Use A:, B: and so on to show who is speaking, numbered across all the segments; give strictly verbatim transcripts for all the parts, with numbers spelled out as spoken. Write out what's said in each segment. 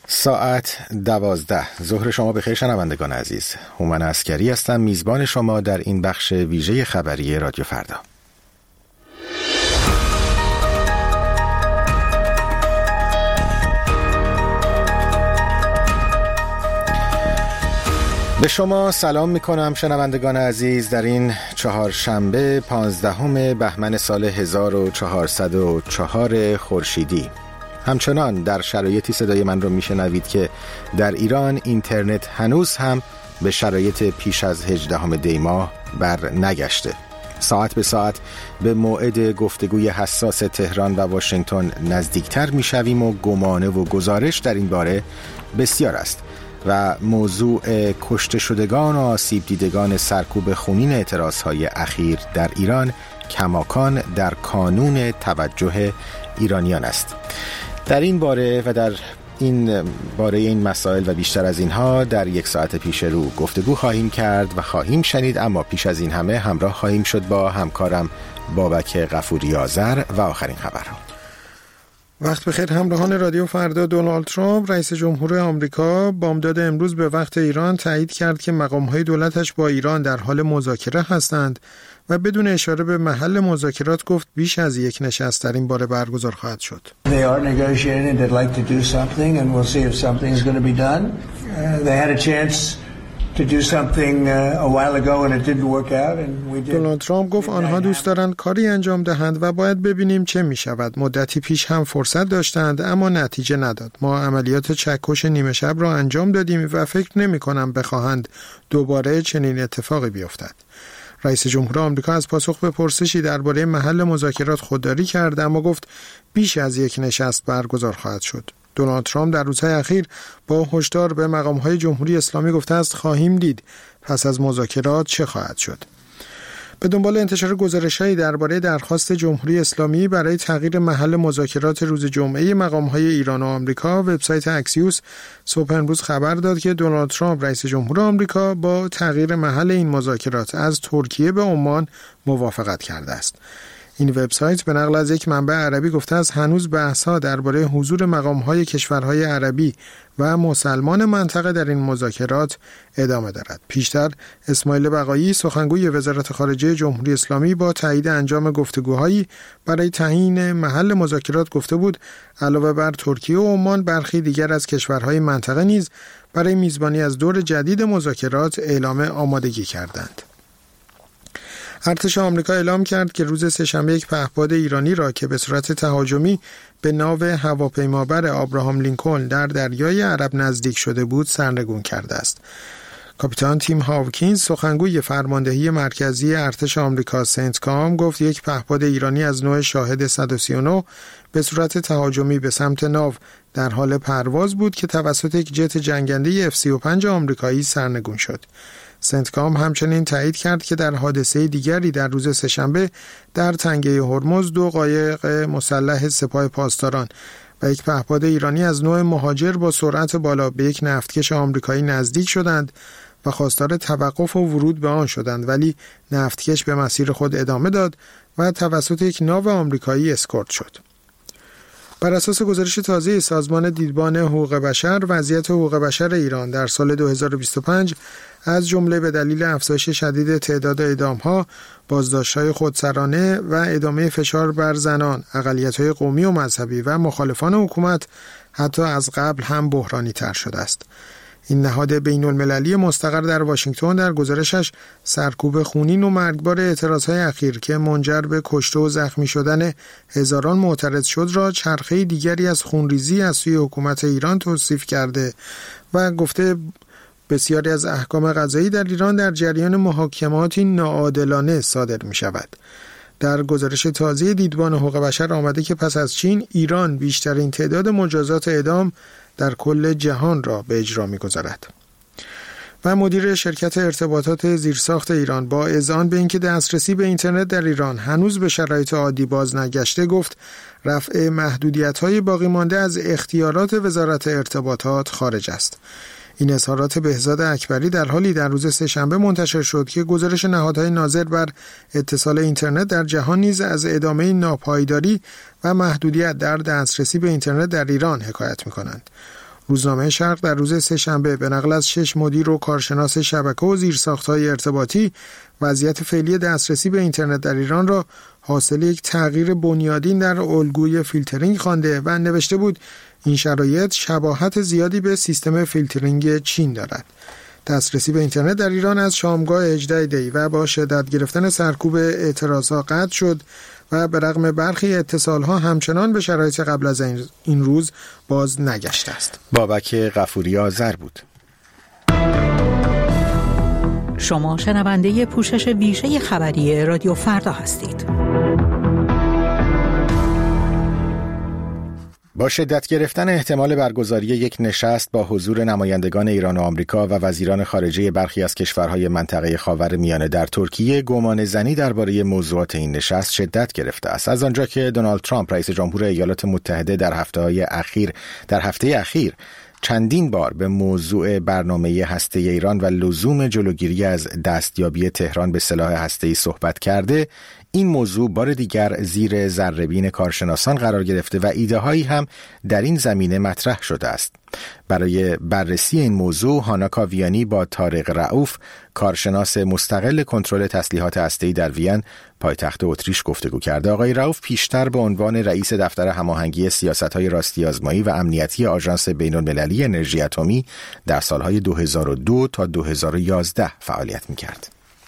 A: ساعت دوازده. ظهر شما بخیر شنوندگان عزیز. هومن عسکری هستم، میزبان شما در این بخش ویژه خبری رادیو فردا. به شما سلام میکنم شنوندگان عزیز در این چهارشنبه پانزدهم بهمن سال هزار و چهارصد و چهار خورشیدی. همچنان در شرایطی صدای من رو میشنوید که در ایران اینترنت هنوز هم به شرایط پیش از هجدهم دی ماه بر نگشته. ساعت به ساعت به موعد گفتگوی حساس تهران و واشنگتن نزدیکتر میشویم و گمانه و گزارش در این باره بسیار است و موضوع کشته شدگان و آسیب دیدگان سرکوب خونین اعتراضهای اخیر در ایران کماکان در کانون توجه ایرانیان است. در این باره و در این باره این مسائل و بیشتر از اینها در یک ساعت پیش رو گفتگو خواهیم کرد و خواهیم شنید، اما پیش از این همه همراه خواهیم شد با همکارم بابک غفوری آذر و آخرین خبرها.
B: وقت بخیر همراهان رادیو فردا. دونالد ترامپ رئیس جمهور آمریکا بامداد امروز به وقت ایران تایید کرد که مقام‌های دولتش با ایران در حال مذاکره هستند و بدون اشاره به محل مذاکرات گفت بیش از یک نشست در این باره برگزار خواهد شد.
C: They are negotiating and they'd like to do something and we'll see if something is going to be done. Uh, they had a chance to do something uh, a while ago and it didn't work out and we did.
B: دونالد ترامپ گفت آنها دوست دارند کاری انجام دهند و باید ببینیم چه می شود. مدتی پیش هم فرصت داشتند اما نتیجه نداد. ما عملیات چکش نیمه شب را انجام دادیم و فکر نمی کنم بخواهند دوباره چنین اتفاقی بیفتد. رئیس جمهور آمریکا از پاسخ به پرسشی درباره محل مذاکرات خودداری کرد اما گفت بیش از یک نشست برگزار خواهد شد. دونالد ترامپ در روزهای اخیر با هشدار به مقام‌های جمهوری اسلامی گفته است خواهیم دید پس از مذاکرات چه خواهد شد. به دنبال انتشار گزارش‌هایی درباره درخواست جمهوری اسلامی برای تغییر محل مذاکرات روز جمعه مقام‌های ایران و آمریکا، وبسایت اکسیوس صبح امروز خبر داد که دونالد ترامپ رئیس جمهور آمریکا با تغییر محل این مذاکرات از ترکیه به عمان موافقت کرده است. این وبسایت به نقل از یک منبع عربی گفته است هنوز بحث‌ها درباره حضور مقام‌های کشورهای عربی و مسلمان منطقه در این مذاکرات ادامه دارد. پیشتر اسماعیل بقایی سخنگوی وزارت خارجه جمهوری اسلامی با تایید انجام گفتگوهایی برای تعیین محل مذاکرات گفته بود علاوه بر ترکیه و عمان برخی دیگر از کشورهای منطقه نیز برای میزبانی از دور جدید مذاکرات اعلام آمادگی کردند. ارتش آمریکا اعلام کرد که روز سه‌شنبه یک پهپاد ایرانی را که به صورت تهاجمی به ناو هواپیمابر آبراهام لینکلن در دریای عرب نزدیک شده بود سرنگون کرده است. کاپیتان تیم هاوکینز سخنگوی فرماندهی مرکزی ارتش آمریکا سنتکام گفت یک پهپاد ایرانی از نوع شاهد صد و سی و نه به صورت تهاجمی به سمت ناو در حال پرواز بود که توسط یک جت جنگنده اف سی و پنج آمریکایی سرنگون شد. سنتکام همچنین تایید کرد که در حادثه دیگری در روز سه‌شنبه در تنگه هرمز دو قایق مسلح سپاه پاسداران و یک پهپاد ایرانی از نوع مهاجر با سرعت بالا به یک نفتکش آمریکایی نزدیک شدند و خواستار توقف و ورود به آن شدند، ولی نفتکش به مسیر خود ادامه داد و توسط یک ناو آمریکایی اسکورت شد. بر اساس گزارش تازه سازمان دیدبان حقوق بشر، وضعیت حقوق بشر ایران در سال دو هزار و بیست و پنج از جمله به دلیل افزایش شدید تعداد اعدام‌ها، بازداشت‌های خودسرانه و ادامه فشار بر زنان، اقلیت‌های قومی و مذهبی و مخالفان حکومت حتی از قبل هم بحرانی‌تر شده است. این نهاد بین‌المللی مستقر در واشنگتن در گزارشش سرکوب خونین و مرگبار اعتراضهای اخیر که منجر به کشته و زخمی شدن هزاران معترض شد را چرخه دیگری از خونریزی از سوی حکومت ایران توصیف کرده و گفته بسیاری از احکام قضایی در ایران در جریان محاکماتی ناعادلانه صادر می شود. در گزارش تازه دیدبان حقوق بشر آمده که پس از چین، ایران بیشترین تعداد مجازات اعدام در کل جهان را به اجرا می‌گذارد. و مدیر شرکت ارتباطات زیرساخت ایران با اذعان به اینکه دسترسی به اینترنت در ایران هنوز به شرایط عادی باز نگشته گفت رفع محدودیت‌های باقی مانده از اختیارات وزارت ارتباطات خارج است. این اظهارات بهزاد اکبری در حالی در روز سه‌شنبه منتشر شد که گزارش نهادهای ناظر بر اتصال اینترنت در جهان نیز از ادامه ناپایداری و محدودیت در دسترسی به اینترنت در ایران حکایت می‌کنند. روزنامه شرق در روز سه‌شنبه به نقل از شش مدیر و کارشناس شبکه و زیرساخت‌های ارتباطی وضعیت فعلی دسترسی به اینترنت در ایران را حاصل یک تغییر بنیادین در الگوی فیلترینگ خوانده و نوشته بود این شرایط شباهت زیادی به سیستم فیلترینگ چین دارد. دسترسی به اینترنت در ایران از شامگاه هجدهم دی و با شدت گرفتن سرکوب اعتراضها قطع شد و به رغم برخی اتصالها همچنان به شرایط قبل از این روز باز نگشته است.
A: بابک غفوری آذر بود.
D: شما شنونده پوشش ویژه خبری رادیو فردا هستید.
A: با شدت گرفتن احتمال برگزاری یک نشست با حضور نمایندگان ایران و آمریکا و وزیران خارجه برخی از کشورهای منطقه خاورمیانه در ترکیه، گمان زنی درباره موضوعات این نشست شدت گرفته است. از آنجا که دونالد ترامپ رئیس جمهور ایالات متحده در هفته‌های اخیر در هفته اخیر چندین بار به موضوع برنامه هسته ایران و لزوم جلوگیری از دستیابی تهران به سلاح هسته‌ای صحبت کرده، این موضوع بار دیگر زیر ذره‌بین کارشناسان قرار گرفته و ایده‌هایی هم در این زمینه مطرح شده است. برای بررسی این موضوع هانا کاویانی با طارق رؤوف، کارشناس مستقل کنترل تسلیحات هسته‌ای در وین، پایتخت اتریش گفتگو کرده. آقای رؤوف پیشتر به عنوان رئیس دفتر هماهنگی سیاست‌های راستی آزمایی و امنیتی آژانس بین‌المللی انرژی اتمی در سال‌های دو هزار و دو تا دو هزار و یازده فعالیت می‌کرد.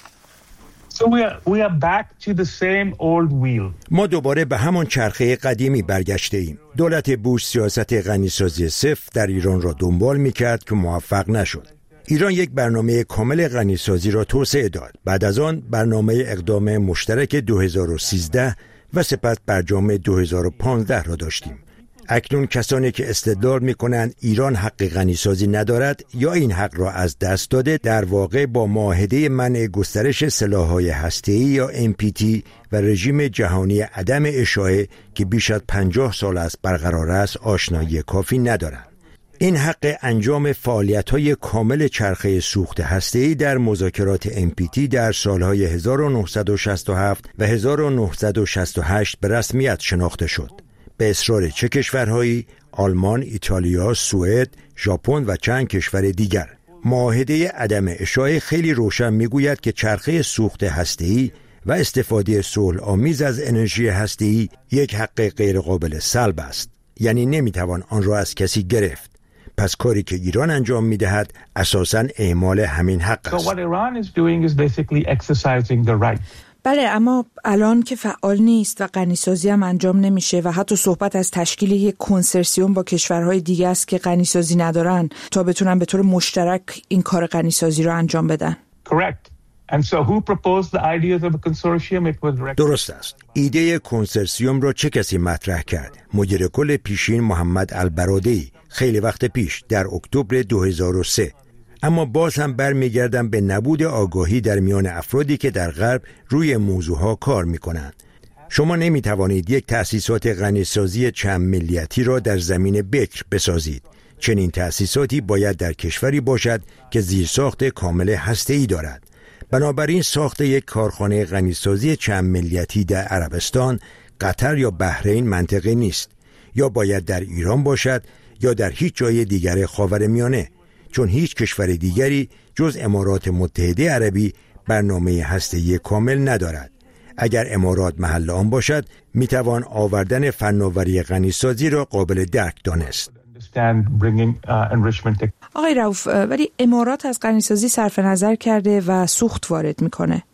E: So we are, we are back to the same old wheel.
F: ما دوباره به همان چرخه قدیمی برگشته ایم. دولت بوش سیاست غنیسازی صفر در ایران را دنبال می‌کرد که موفق نشد. ایران یک برنامه کامل غنیسازی را توسعه داد. بعد از آن برنامه اقدام مشترک دو هزار و سیزده و سپس برجام دو هزار و پانزده را داشتیم. اکنون کسانی که استدلال می‌کنند ایران حق غنیسازی ندارد یا این حق را از دست داده، در واقع با معاهده منع گسترش سلاح‌های هسته‌ای یا ام پی تی و رژیم جهانی عدم اشاعه که بیش از پنجاه سال است برقرار است آشنایی کافی ندارند. این حق انجام فعالیت‌های کامل چرخه سوخت هسته‌ای در مذاکرات ام پی تی در سال‌های هزار و نهصد و شصت و هفت و هزار و نهصد و شصت و هشت به رسمیت شناخته شد. به اصرار چه کشورهایی؟ آلمان، ایتالیا، سوئد، ژاپن و چند کشور دیگر. معاهده عدم اشاعه خیلی روشن میگوید که چرخه سوخت هسته‌ای و استفاده صلح‌آمیز از انرژی هسته‌ای یک حق غیر قابل سلب است. یعنی نمیتوان آن را از کسی گرفت. پس کاری که ایران انجام میدهد اساساً اعمال همین حق است.
E: So what Iran is doing is basically exercising the right.
G: بله، اما الان که فعال نیست و غنیسازی هم انجام نمیشه و حتی صحبت از تشکیل یک کنسرسیوم با کشورهای دیگه است که غنیسازی ندارن تا بتونن به طور مشترک این کار غنیسازی رو انجام بدن.
E: Correct. And so who proposed the ideas of a consortium? It was
F: درست است. ایده کنسرسیوم را چه کسی مطرح کرد؟ مدیر کل پیشین محمد البرادعی خیلی وقت پیش در اکتبر دو هزار و سه. اما باز هم برمیگردم به نبود آگاهی در میان افرادی که در غرب روی موضوعها کار میکنند. شما نمیتوانید یک تأسیسات غنیسازی چند ملیتی را در زمین بکر بسازید. چنین تأسیساتی باید در کشوری باشد که زیرساخت کامل هسته‌ای دارد. بنابراین ساخت یک کارخانه غنیسازی چند ملیتی در عربستان، قطر یا بحرین منطقی نیست. یا باید در ایران باشد یا در هیچ جای دیگر خاورمیانه، چون هیچ کشور دیگری جز امارات متحده عربی برنامه هسته‌ای کامل ندارد. اگر امارات محل آن باشد، میتوان آوردن فناوری غنیسازی را قابل درک دانست.
G: آقای رؤوف، ولی امارات از غنیسازی صرف نظر کرده و سوخت وارد میکنه.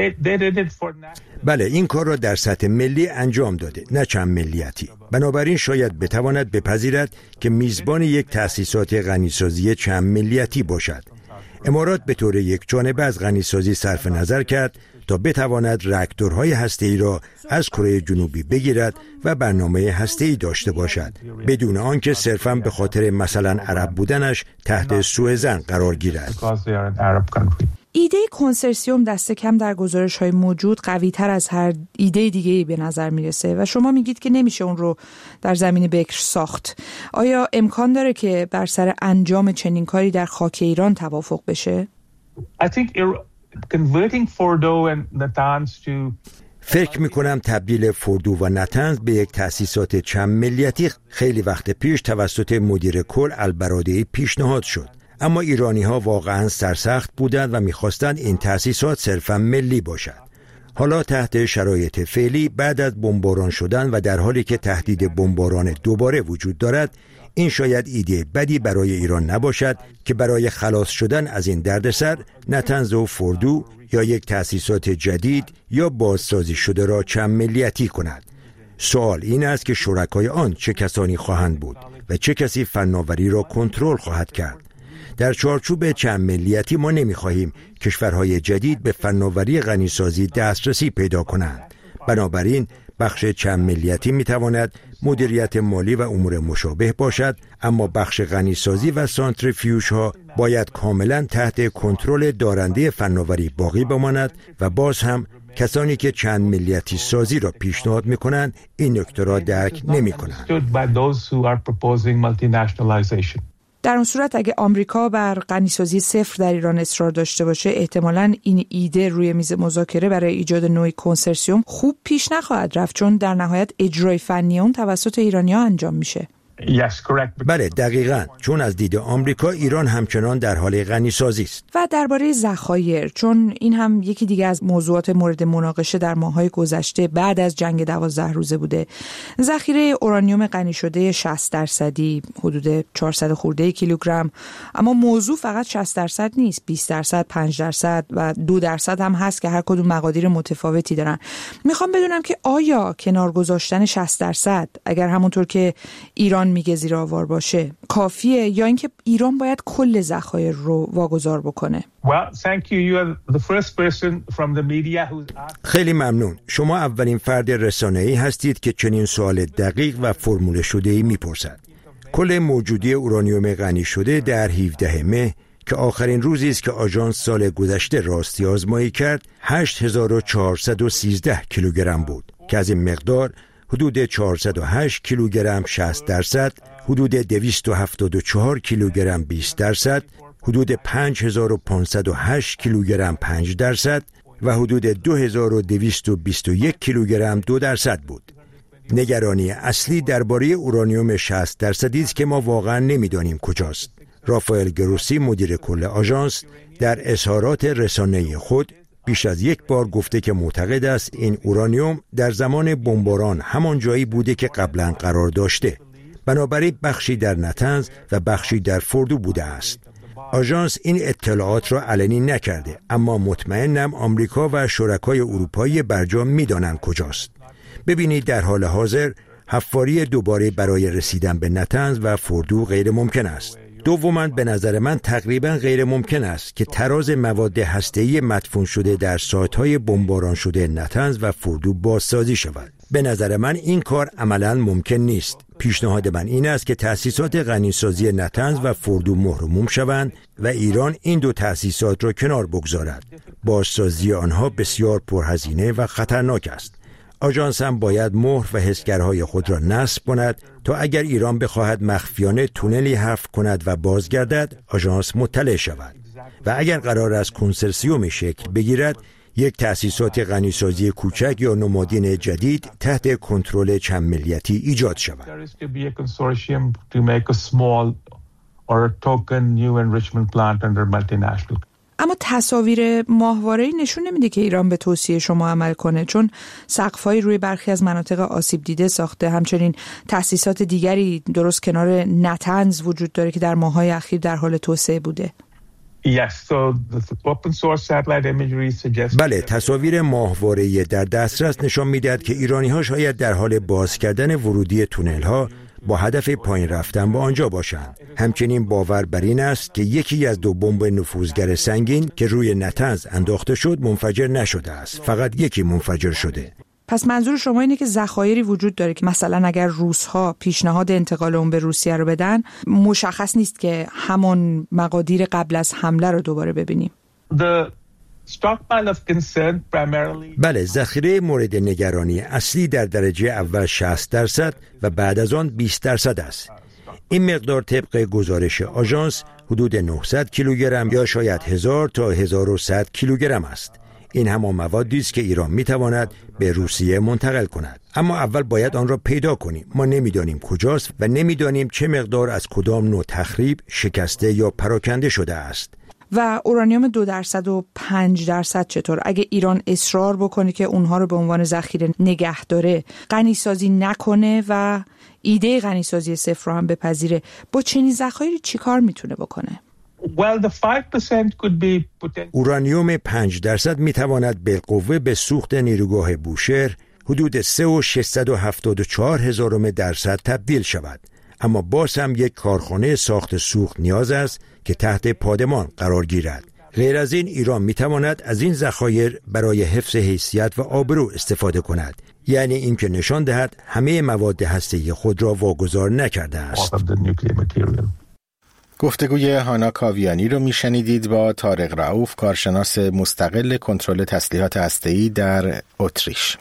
F: بله، این کار را در سطح ملی انجام داده، نه چند ملیتی. بنابراین شاید بتواند بپذیرد که میزبان یک تأسیسات غنیسازی چند ملیتی باشد. امارات به طور یک جانبه از غنیسازی صرف نظر کرد تا بتواند راکتورهای هسته‌ای را از کره جنوبی بگیرد و برنامه هسته‌ای داشته باشد، بدون آنکه صرفاً به خاطر مثلا عرب بودنش تحت سوء ظن قرار گیرد.
G: ایده کنسرسیوم دست کم در گزارش‌های موجود قوی‌تر از هر ایده دیگه‌ای به نظر میرسه و شما میگید که نمیشه اون رو در زمین بکر ساخت. آیا امکان داره که بر سر انجام چنین کاری در خاک ایران توافق بشه؟
E: I think converting Fordo and Natanz to
F: فکر میکنم تبدیل فوردو و نتنز به یک تأسیسات چند ملیتی خیلی وقت پیش توسط مدیر کل البرادعی پیشنهاد شد، اما ایرانی ها واقعا سرسخت بودند و میخواستند این تأسیسات صرفا ملی باشد. حالا تحت شرایط فعلی بعد از بمباران شدن و در حالی که تهدید بمباران دوباره وجود دارد، این شاید ایده بدی برای ایران نباشد که برای خلاص شدن از این دردسر نتنز و فوردو یا یک تأسیسات جدید یا بازسازی شده را چند ملیتی کند. سوال این است که شرکای آن چه کسانی خواهند بود و چه کسی فناوری را کنترل خواهد کرد. در چارچوب چند ملیتی ما نمی‌خواهیم کشورهای جدید به فناوری غنیسازی دسترسی پیدا کنند. بنابراین بخش چند ملیتی می‌تواند مدیریت مالی و امور مشابه باشد، اما بخش غنیسازی و سانتریفیوژها باید کاملا تحت کنترل دارنده فناوری باقی بماند و باز هم کسانی که چند ملیتی سازی را پیشنهاد می‌کنند این نکته را درک نمی‌کنند.
G: در اون صورت اگه آمریکا بر غنیسازی صفر در ایران اصرار داشته باشه، احتمالاً این ایده روی میز مذاکره برای ایجاد نوعی کنسرسیوم خوب پیش نخواهد رفت، چون در نهایت اجرای فنی اون توسط ایرانی‌ها انجام میشه.
E: Yes, correct.
F: بله دقیقاً، چون از دید آمریکا ایران همچنان در حال غنیسازی است.
G: و درباره ذخایر، چون این هم یکی دیگه از موضوعات مورد مناقشه در ماه‌های گذشته بعد از جنگ دوازده روزه بوده. ذخیره اورانیوم غنی شده شصت درصدی، حدود چهارصد خورده کیلوگرم، اما موضوع فقط شصت درصد نیست، بیست درصد، پنج درصد و دو درصد هم هست که هر کدوم مقادیر متفاوتی دارن. میخوام بدونم که آیا کنار گذاشتن شصت درصد اگر همونطور که ایران میگه زیرآور باشه کافیه، یا اینکه ایران باید کل ذخایر رو واگذار بکنه؟
E: Well, thank you. You are the first person from the media who's asked.
F: خیلی ممنون. شما اولین فرد رسانه‌ای هستید که چنین سوال دقیق و فرموله شده‌ای میپرسد. کل موجودی اورانیوم غنی شده در هفدهم مه که آخرین روزی است که آژانس سال گذشته راستی آزمایی کرد، هشت هزار و چهارصد و سیزده کیلوگرم بود که از این مقدار حدود چهارصد و هشت کیلوگرم شصت درصد، حدود دویست و هفتاد و چهار کیلوگرم بیست درصد، حدود پنج هزار و پانصد و هشت کیلوگرم پنج درصد و حدود دو هزار و دویست و بیست و یک کیلوگرم دو درصد بود. نگرانی اصلی درباره اورانیوم شصت درصدی است که ما واقعا نمیدانیم کجاست. رافائل گروسی مدیر کل آژانس در اظهارات رسانه‌ای خود بیش از یک بار گفته که معتقد است این اورانیوم در زمان بمباران همان جایی بوده که قبلا قرار داشته. بنابراین بخشی در نتنز و بخشی در فوردو بوده است. آژانس این اطلاعات را علنی نکرده، اما مطمئنم آمریکا و شرکای اروپایی برجام می‌دانند کجاست. ببینید در حال حاضر حفاری دوباره برای رسیدن به نتنز و فوردو غیر ممکن است. دوماً به نظر من تقریباً غیر ممکن است که تراز مواد هسته‌ای مدفون شده در سایت‌های بمباران شده نتنز و فوردو بازسازی شود. به نظر من این کار عملاً ممکن نیست. پیشنهاد من این است که تأسیسات غنیسازی نتنز و فوردو مهرموم شوند و ایران این دو تأسیسات را کنار بگذارد. بازسازی آنها بسیار پرهزینه و خطرناک است. آژانس هم باید مهر و حسگرهای خود را نصب کند تا اگر ایران بخواهد مخفیانه تونلی حفر کند و بازگردد، آژانس مطلع شود. و اگر قرار است کنسرسیوم شکل بگیرد، یک تأسیسات غنیسازی کوچک یا نمادین جدید تحت کنترل چند ملیتی ایجاد شود.
G: اما تصاویر ماهواره‌ای نشون نمیده که ایران به توصیه شما عمل کنه، چون سقف‌های روی برخی از مناطق آسیب دیده ساخته. همچنین تأسیسات دیگری درست کنار نتنز وجود داره که در ماه‌های اخیر در حال توسعه بوده.
F: بله، تصاویر ماهواره‌ای در دسترس نشان می‌دهد که ایرانی‌ها شاید در حال باز کردن ورودی تونل‌ها با هدف پایین رفتن به آنجا باشند. همچنین باور بر این است که یکی از دو بمب نفوذگر سنگین که روی نتنز انداخته شد منفجر نشده است، فقط یکی منفجر شده.
G: پس منظور شما اینه که ذخایری وجود داره که مثلا اگر روس‌ها پیشنهاد انتقال اون به روسیه رو بدن، مشخص نیست که همون مقادیر قبل از حمله رو دوباره ببینیم.
F: بله، ذخیره مورد نگرانی اصلی در درجه اول شصت درصد و بعد از آن بیست درصد است. این مقدار طبق گزارش آژانس حدود نهصد کیلوگرم یا شاید هزار تا هزار و صد کیلوگرم است. این همان موادی است که ایران میتواند به روسیه منتقل کند، اما اول باید آن را پیدا کنیم. ما نمیدانیم کجاست و نمیدانیم چه مقدار از کدام نوع تخریب شکسته یا پراکنده شده است.
G: و اورانیوم دو درصد و پنج درصد چطور؟ اگه ایران اصرار بکنه که اونها رو به عنوان ذخیره نگه داره، غنیسازی نکنه و ایده غنیسازی صفر رو هم بپذیره، با چنین ذخایری چیکار میتونه بکنه؟
E: Well, the five percent could be potential.
F: اورانیوم پنج درصد میتواند بالقوه به سوخت نیروگاه بوشهر حدود سه و ششصد و هفتاد و چهار هزارم درصد تبدیل شود، اما باز هم یک کارخانه ساخت سوخت نیاز است که تحت پادمان قرار گیرد. غیر از این ایران میتواند از این ذخایر برای حفظ حیثیت و آبرو استفاده کند، یعنی اینکه نشان دهد همه مواد هسته‌ای خود را واگذار نکرده است.
A: گفتگوی هانا کاویانی رو میشنیدید با طارق رؤوف، کارشناس مستقل کنترل تسلیحات هسته‌ای در اتریش.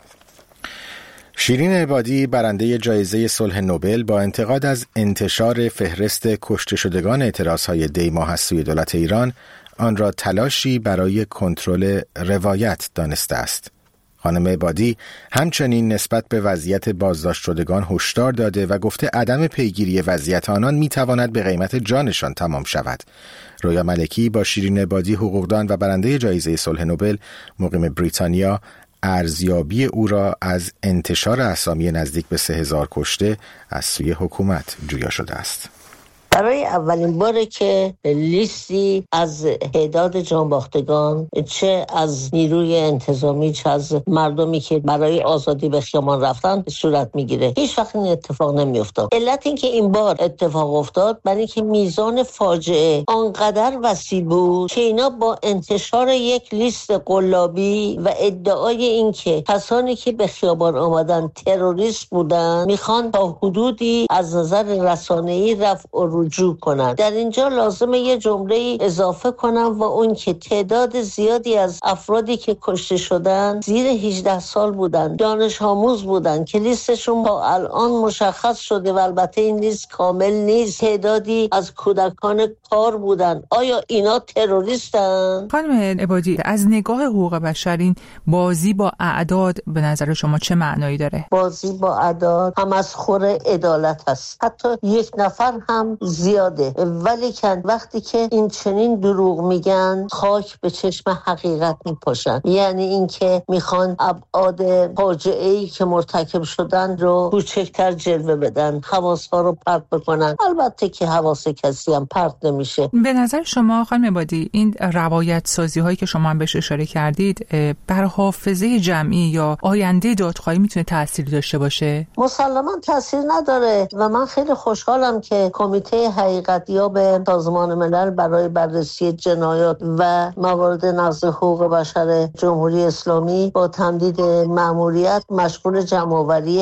A: شیرین عبادی برنده جایزه صلح نوبل با انتقاد از انتشار فهرست کشته شدگان اعتراضهای دی ماه از سوی دولت ایران آن را تلاشی برای کنترل روایت دانسته است. خانم عبادی همچنین نسبت به وضعیت بازداشت شدگان هشدار داده و گفته عدم پیگیری وضعیت آنان میتواند به قیمت جانشان تمام شود. رویا ملکی با شیرین عبادی حقوقدان و برنده جایزه صلح نوبل مقیم بریتانیا ارزیابی او را از انتشار اسامی نزدیک به سه هزار کشته از سوی حکومت جویا شده است.
H: برای اولین باره که لیستی از تعداد جانباختگان، چه از نیروی انتظامی چه از مردمی که برای آزادی به خیابان رفتن صورت میگیره. هیچ وقت این اتفاق نمیافتاد. علت این که این بار اتفاق افتاد برای اینکه میزان فاجعه آنقدر وسیع بود که اینا با انتشار یک لیست قلابی و ادعای اینکه کسانی که به خیابان آمدن تروریست بودن میخوان تا حدودی از نظر رسانه‌ای رفع و رجوع کنند. در اینجا لازمه یه جمله اضافه کنم و اون که تعداد زیادی از افرادی که کشته شدن زیر هجده سال بودن، دانش آموز بودن که لیستشون با الان مشخص شده و البته این لیست کامل نیست. تعدادی از کودکان کار بودن. آیا اینا تروریستن؟
G: خانم عبادی، از نگاه حقوق بشر این بازی با اعداد به نظر شما چه معنایی داره؟
H: بازی با اعداد هم از خور عدالت هست. حتی یک نفر هم زیاده، ولی کن وقتی که این چنین دروغ میگن خاک به چشم حقیقت میپاشن. یعنی اینکه میخوان ابعاد فاجعه‌ای که مرتکب شدن رو کوچکتر جلوه بدن، حواس‌ها رو پرت بکنن. البته که حواس کسی هم پرت نمیشه.
G: به نظر شما خانم عبادی این روایت سازی هایی که شما هم بهش اشاره کردید بر حافظه جمعی یا آینده دادخواهی میتونه تأثیر داشته باشه؟
H: مسلماً تأثیر نداره و من خیلی خوشحالم که کمیته حقیقتیاب سازمان ملل برای بررسی جنایات و موارد نقض حقوق بشر جمهوری اسلامی با تمدید مأموریت مشغول جمع‌آوری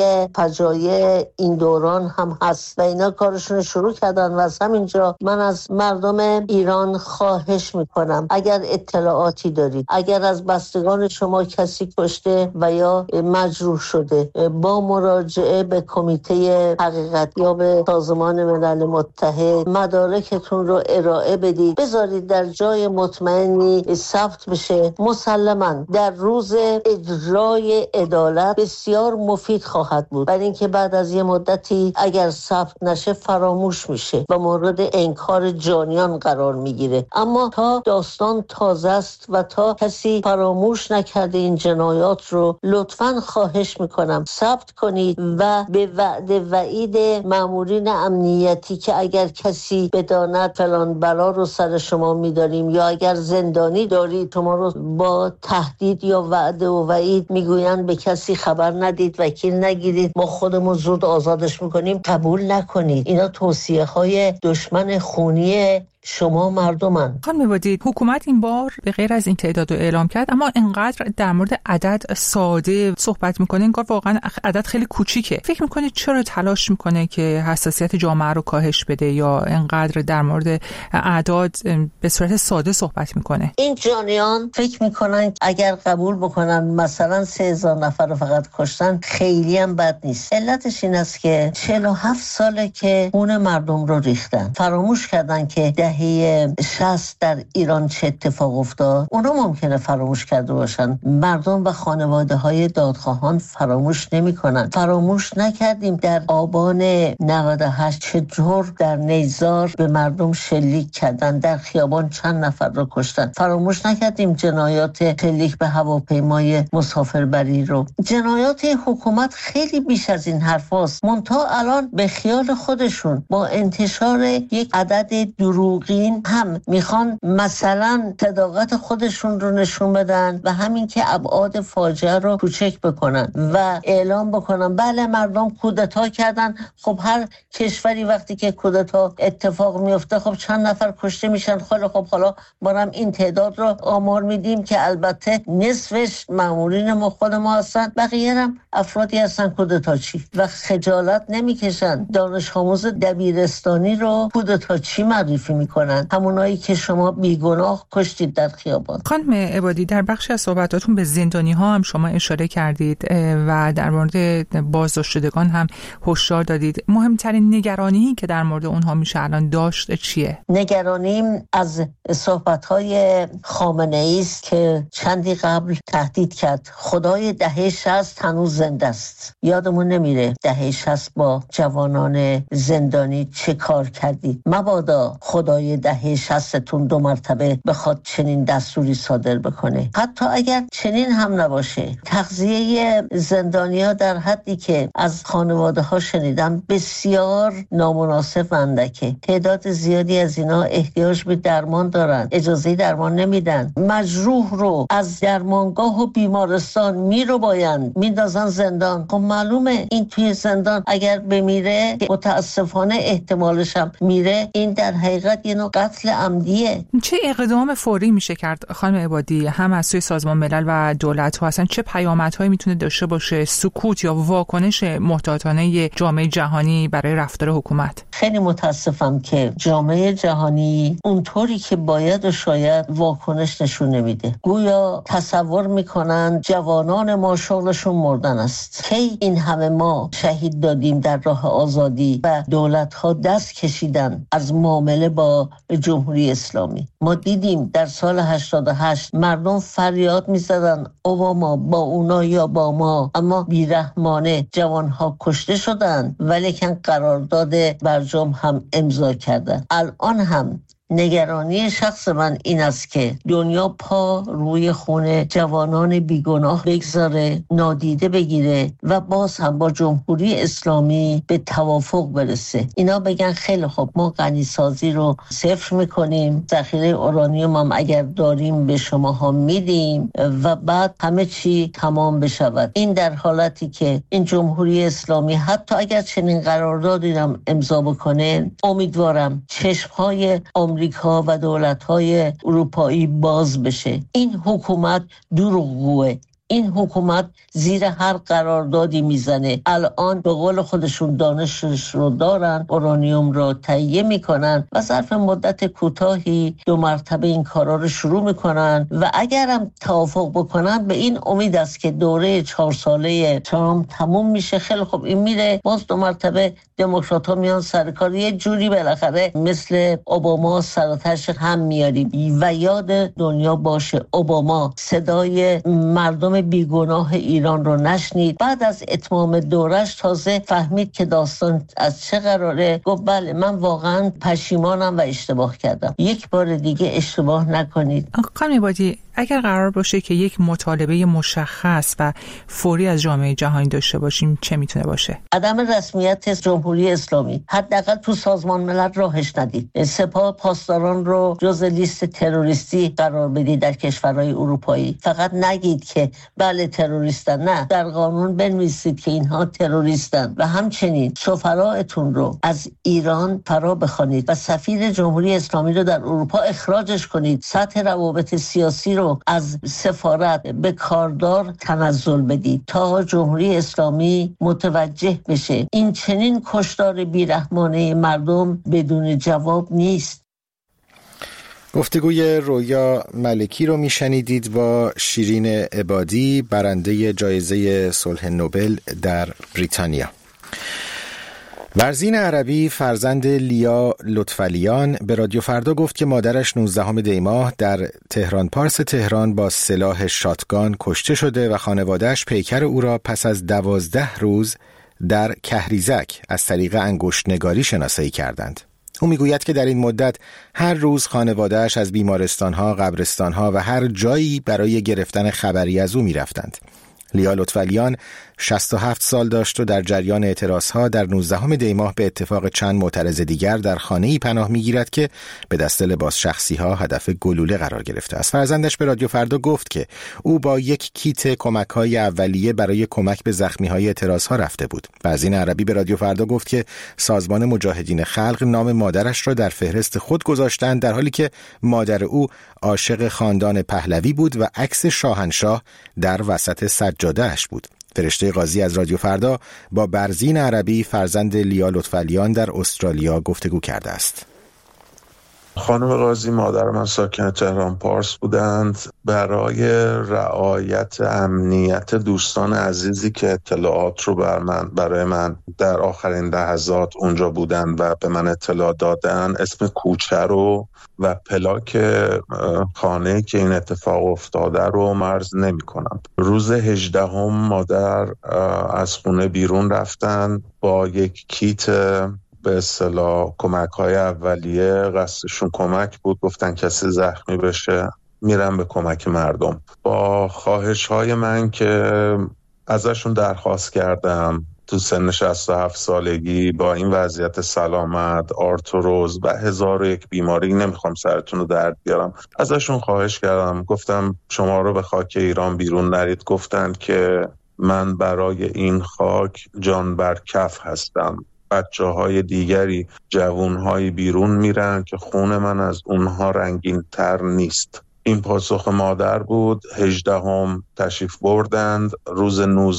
H: فجایع این دوران هم هست و اینا کارشون شروع کردن و از همینجا من از مردم ایران خواهش میکنم اگر اطلاعاتی دارید، اگر از بستگان شما کسی کشته و یا مجروح شده، با مراجعه به کمیته حقیقتیاب سازمان ملل متحد مدارکتون رو ارائه بدید، بذارید در جای مطمئنی ثبت بشه. مسلماً در روز اجرای عدالت بسیار مفید خواهد بود، برای اینکه بعد از یه مدتی اگر ثبت نشه فراموش میشه و مورد انکار جانیان قرار میگیره. اما تا داستان تازه است و تا کسی فراموش نکرده این جنایات رو، لطفاً خواهش میکنم ثبت کنید و به وعده وعید مامورین امنیتی که اگر کسی بداند فلان بلا رو سر شما میداریم یا اگر زندانی دارید شما رو با تهدید یا وعده و وعید میگویند به کسی خبر ندید، وکیل نگیرید، ما خودمون زود آزادش میکنیم، قبول نکنید. اینا توصیه های دشمن خونی شما مردمان.
G: خانم عبادی، حکومت این بار به غیر از این تعداد رو اعلام کرد اما انقدر در مورد عدد ساده صحبت میکنه انگار واقعا عدد خیلی کوچیکه. فکر میکنه چرا تلاش میکنه که حساسیت جامعه رو کاهش بده یا انقدر در مورد اعداد به صورت ساده صحبت میکنه؟
H: این جانیان فکر میکنن اگر قبول بکنن مثلا سه هزار نفر رو فقط کشتن خیلی هم بد نیست. علتش این است که چهل و هفت ساله که خون مردم رو ریختن. فراموش کردن که دهه دهه شصت در ایران چه اتفاق افتاد اونا ممکنه فراموش کرده باشن. مردم و خانواده های دادخواهان فراموش نمی کنن. فراموش نکردیم در آبان نود و هشت چطور در نیزار به مردم شلیک کردن، در خیابان چند نفر رو کشتن. فراموش نکردیم جنایات شلیک به هواپیمای مسافربری رو. جنایات حکومت خیلی بیش از این حرف هاست. منتها الان به خیال خودشون با انتشار یک عدد دروغین هم میخوان مثلا صداقت خودشون رو نشون بدن و همین که ابعاد فاجعه رو کوچک بکنن و اعلام بکنن بله مردم کودتا کردن. خب هر کشوری وقتی که کودتا اتفاق میفته خب چند نفر کشته میشن. خیلی خب حالا ما این تعداد رو آمار میدیم که البته نصفش مامورین ما خود ما هستن، بقیه هم افرادی هستن کودتاچی و خجالت نمیکشن. دانش آموز دبیرستانی رو کودتاچی معرفی میکنن، همونایی که شما بیگناه کشتید در خیابان.
G: خانم عبادی در بخشی از صحبتاتون به زندانی ها هم شما اشاره کردید و در مورد بازداشت شدگان هم هشدار دادید. مهمترین نگرانی که در مورد اونها میشه الان داشت چیه؟
H: نگرانیم از صحبت‌های خامنه‌ای است که چندی قبل تهدید کرد خدای دهه شصت هنوز زنده است. یادمون نمیره دهه شصت با جوانان زندانی چه کار کردید. مبادا خدای دهه شصتتون دو مرتبه بخواد چنین دستوری صادر بکنه. حتی اگر چنین هم نباشه، تغذیه زندانی‌ها در حدی که از خانواده ها شنیدم بسیار نامناسب و اندکه. تعداد زیادی از اینا احتیاج به درمان دارن، اجازه درمان نمیدن. مجروح رو از درمانگاه و بیمارستان میرو باین میندازن زندان. خب معلومه این توی زندان اگر بمیره متاسفانه احتمالش هم میره. این در حقیقت یه نوع قتل عمدیه.
G: چه اقدام فوری میشه کرد خانم عبادی هم از سوی سازمان ملل و دولت ها؟ اصلا چه پیامدهایی میتونه داشته باشه سکوت یا واکنش محتاطانه جامعه جهانی برای رفتار حکومت؟
H: خیلی متاسفم که جامعه جهانی اونطوری که باید و شاید واکنش نشون نمیده. گویا تصور میکنن جوانان ما شغلشون مردن است. کی این همه ما شهید دادیم در راه آزادی و دولت ها دست کشیدن از معامله با جمهوری اسلامی. ما دیدیم در سال هشتاد و هشت مردم فریاد میزدن اوباما با اونا یا با ما، اما بیرحمانه جوانها کشته شدند ولیکن قرارداد برجام هم امضا کردند. الان هم نگرانی شخص من این است که دنیا پا روی خون جوانان بیگناه بگذاره، نادیده بگیره و باز هم با جمهوری اسلامی به توافق برسه. اینا بگن خیلی خوب ما غنیسازی رو صفر میکنیم، ذخیره اورانیوم هم اگر داریم به شماها میدیم و بعد همه چی تمام بشود. این در حالتی که این جمهوری اسلامی حتی اگر چنین قراردادی هم امضا بکنه، امیدوارم چشمهای آمریکا و دولت‌های اروپایی باز بشه. این حکومت دروغگوه. این حکومت زیر هر قراردادی میزنه. الان به قول خودشون دانشش رو دارن، اورانیوم رو تهیه میکنن و ظرف مدت کوتاهی دو مرتبه این کارا رو شروع میکنن و اگرم توافق بکنن به این امید است که دوره چهار ساله ترامپ تموم میشه. خیلی خب این میره، باز دو مرتبه دموکرات‌ها میان سر کار، یه جوری بالاخره مثل اوباما سراتش هم میاریم. و یاد دنیا باشه اوباما صدای مردم بیگناه ایران رو نشنید. بعد از اتمام دورش تازه فهمید که داستان از چه قراره. گفت بله من واقعا پشیمانم و اشتباه کردم. یک بار دیگه اشتباه نکنید.
G: خانم عبادی، اگر قرار باشه که یک مطالبه مشخص و فوری از جامعه جهانی داشته باشیم چه میتونه باشه؟
H: عدم رسمیت جمهوری اسلامی. حداقل تو سازمان ملل راهش ندید. سپاه پاسداران رو جز لیست تروریستی قرار بدید در کشورهای اروپایی. فقط نگید که بله تروریستن، نه، در قانون بنویسید که اینها تروریستن. و همچنین سفرائتون رو از ایران فرا بخوانید و سفیر جمهوری اسلامی رو در اروپا اخراجش کنید. سطح روابط سیاسی رو از سفارت به کاردار تنزل بدید تا جمهوری اسلامی متوجه بشه این چنین کشتار بیرحمانه مردم بدون جواب نیست.
A: گفتگوی رویا ملکی رو میشنیدید با شیرین عبادی، برنده جایزه صلح نوبل در بریتانیا. ورزین عربی فرزند لیا لطفعلیان به رادیو فردا گفت که مادرش نوزدهم دی ماه در تهران پارس تهران با سلاح شاتگان کشته شده و خانواده‌اش پیکر او را پس از دوازده روز در کهریزک از طریق انگشت‌نگاری شناسایی کردند. او میگوید که در این مدت هر روز خانواده‌اش از بیمارستان‌ها، قبرستان‌ها و هر جایی برای گرفتن خبری از او می‌رفتند. لیا لطفعلیان شصت و هفت سال داشت و در جریان اعتراضها در نوزدهم دی ماه به اتفاق چند معترض دیگر در خانه‌ای پناه می‌گیرد که به دست لباس شخصی‌ها هدف گلوله قرار گرفته است. فرزندش به رادیو فردا گفت که او با یک کیت کمک‌های اولیه برای کمک به زخمی‌های اعتراضها رفته بود. ورزین عربی به رادیو فردا گفت که سازمان مجاهدین خلق نام مادرش را در فهرست خود گذاشتند، در حالی که مادر او عاشق خاندان پهلوی بود و عکس شاهنشاه در وسط سجاده‌اش بود. فرشته قاضی از رادیو فردا با برزین عربی فرزند لیا لطفعلیان در استرالیا گفتگو کرده است.
I: خانم قاضی مادر من ساکن تهران پارس بودند. برای رعایت امنیت دوستان عزیزی که اطلاعات رو بر من برای من در آخرین لحظات اونجا بودند و به من اطلاع دادن، اسم کوچه رو و پلاک خانه که این اتفاق افتاده رو مرز نمی کنم. روز هجدهم مادر از خونه بیرون رفتن با یک کیت به اصطلاح کمک‌های اولیه. قصدشون کمک بود، گفتن کسی زخمی بشه میرم به کمک مردم. با خواهش‌های من که ازشون درخواست کردم تو سن شصت و هفت سالگی با این وضعیت سلامت، آرتروز و هزار و یک بیماری، نمیخوام سرتون رو درد بیارم، ازشون خواهش کردم، گفتم شما رو به خاک ایران بیرون نرید. گفتن که من برای این خاک جان بر کف هستم. بچه های دیگری، جوون های بیرون میرن که خون من از اونها رنگین تر نیست. این پاسخ مادر بود. هجدهم تشریف بردند. روز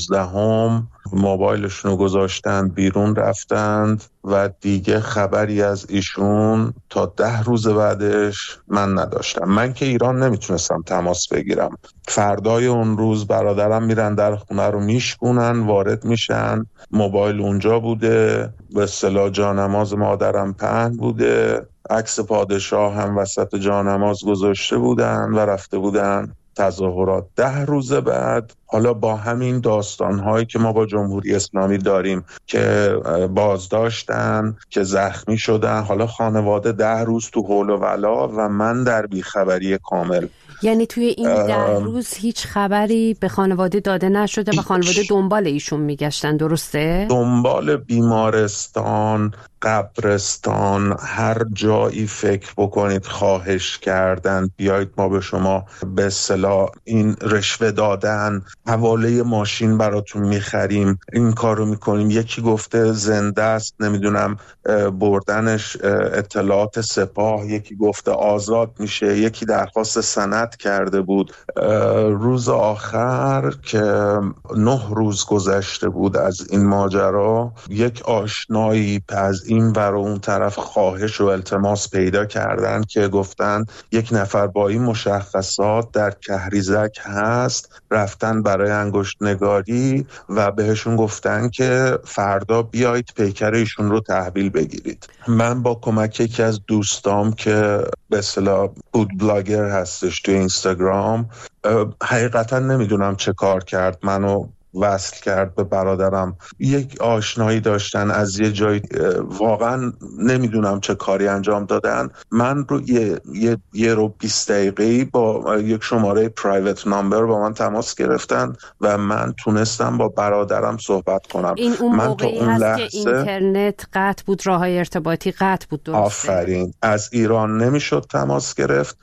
I: نوزدهم موبایلشون رو گذاشتند بیرون رفتند و دیگه خبری از ایشون تا ده روز بعدش من نداشتم. من که ایران نمیتونستم تماس بگیرم. فردای اون روز برادرم میرن در خونه رو میشکونن، وارد میشن، موبایل اونجا بوده، به اصطلاح جانماز مادرم پهن بوده، عکس پادشاه هم وسط جانماز گذاشته بودن و رفته بودن تظاهرات. ده روز بعد حالا با همین داستان‌هایی که ما با جمهوری اسلامی داریم که بازداشتن، که زخمی شدن، حالا خانواده ده روز تو حول و ولا و من در بیخبری کامل.
J: یعنی توی این ده روز هیچ خبری به خانواده داده نشده و خانواده دنبال ایشون میگشتن، درسته؟
I: دنبال بیمارستان، قبرستان، هر جایی فکر بکنید خواهش کردن بیایید ما به شما به اصطلاح این رشوه دادن، حواله ماشین براتون میخریم، این کارو میکنیم. یکی گفته زنده است، نمیدونم بردنش اطلاعات سپاه، یکی گفته آزاد میشه، یکی درخواست سند کرده بود. روز آخر که نه روز گذشته بود از این ماجرا، یک آشنایی از این ور اون طرف خواهش و التماس پیدا کردن که گفتن یک نفر با این مشخصات در کهریزک هست، رفتن برای انگشت نگاری و بهشون گفتن که فردا بیایید پیکر ایشون رو تحویل بگیرید. من با کمک یکی از دوستام که به اصطلاح فود بلاگر هستش تو اینستاگرام، حقیقتا نمیدونم چه کار کرد، منو وصل کرد به برادرم. یک آشنایی داشتن از یه جای، واقعا نمیدونم چه کاری انجام دادن. من رو یه, یه, یه رو بیست دقیقه‌ای با یک شماره پرایوت نامبر با من تماس گرفتن و من تونستم با برادرم صحبت کنم.
J: این اون
I: من
J: موقعی
I: اون
J: هست
I: لحظه
J: که اینترنت قطع بود، راه‌های ارتباطی قطع بود، درسته؟
I: آفرین. از ایران نمیشد تماس گرفت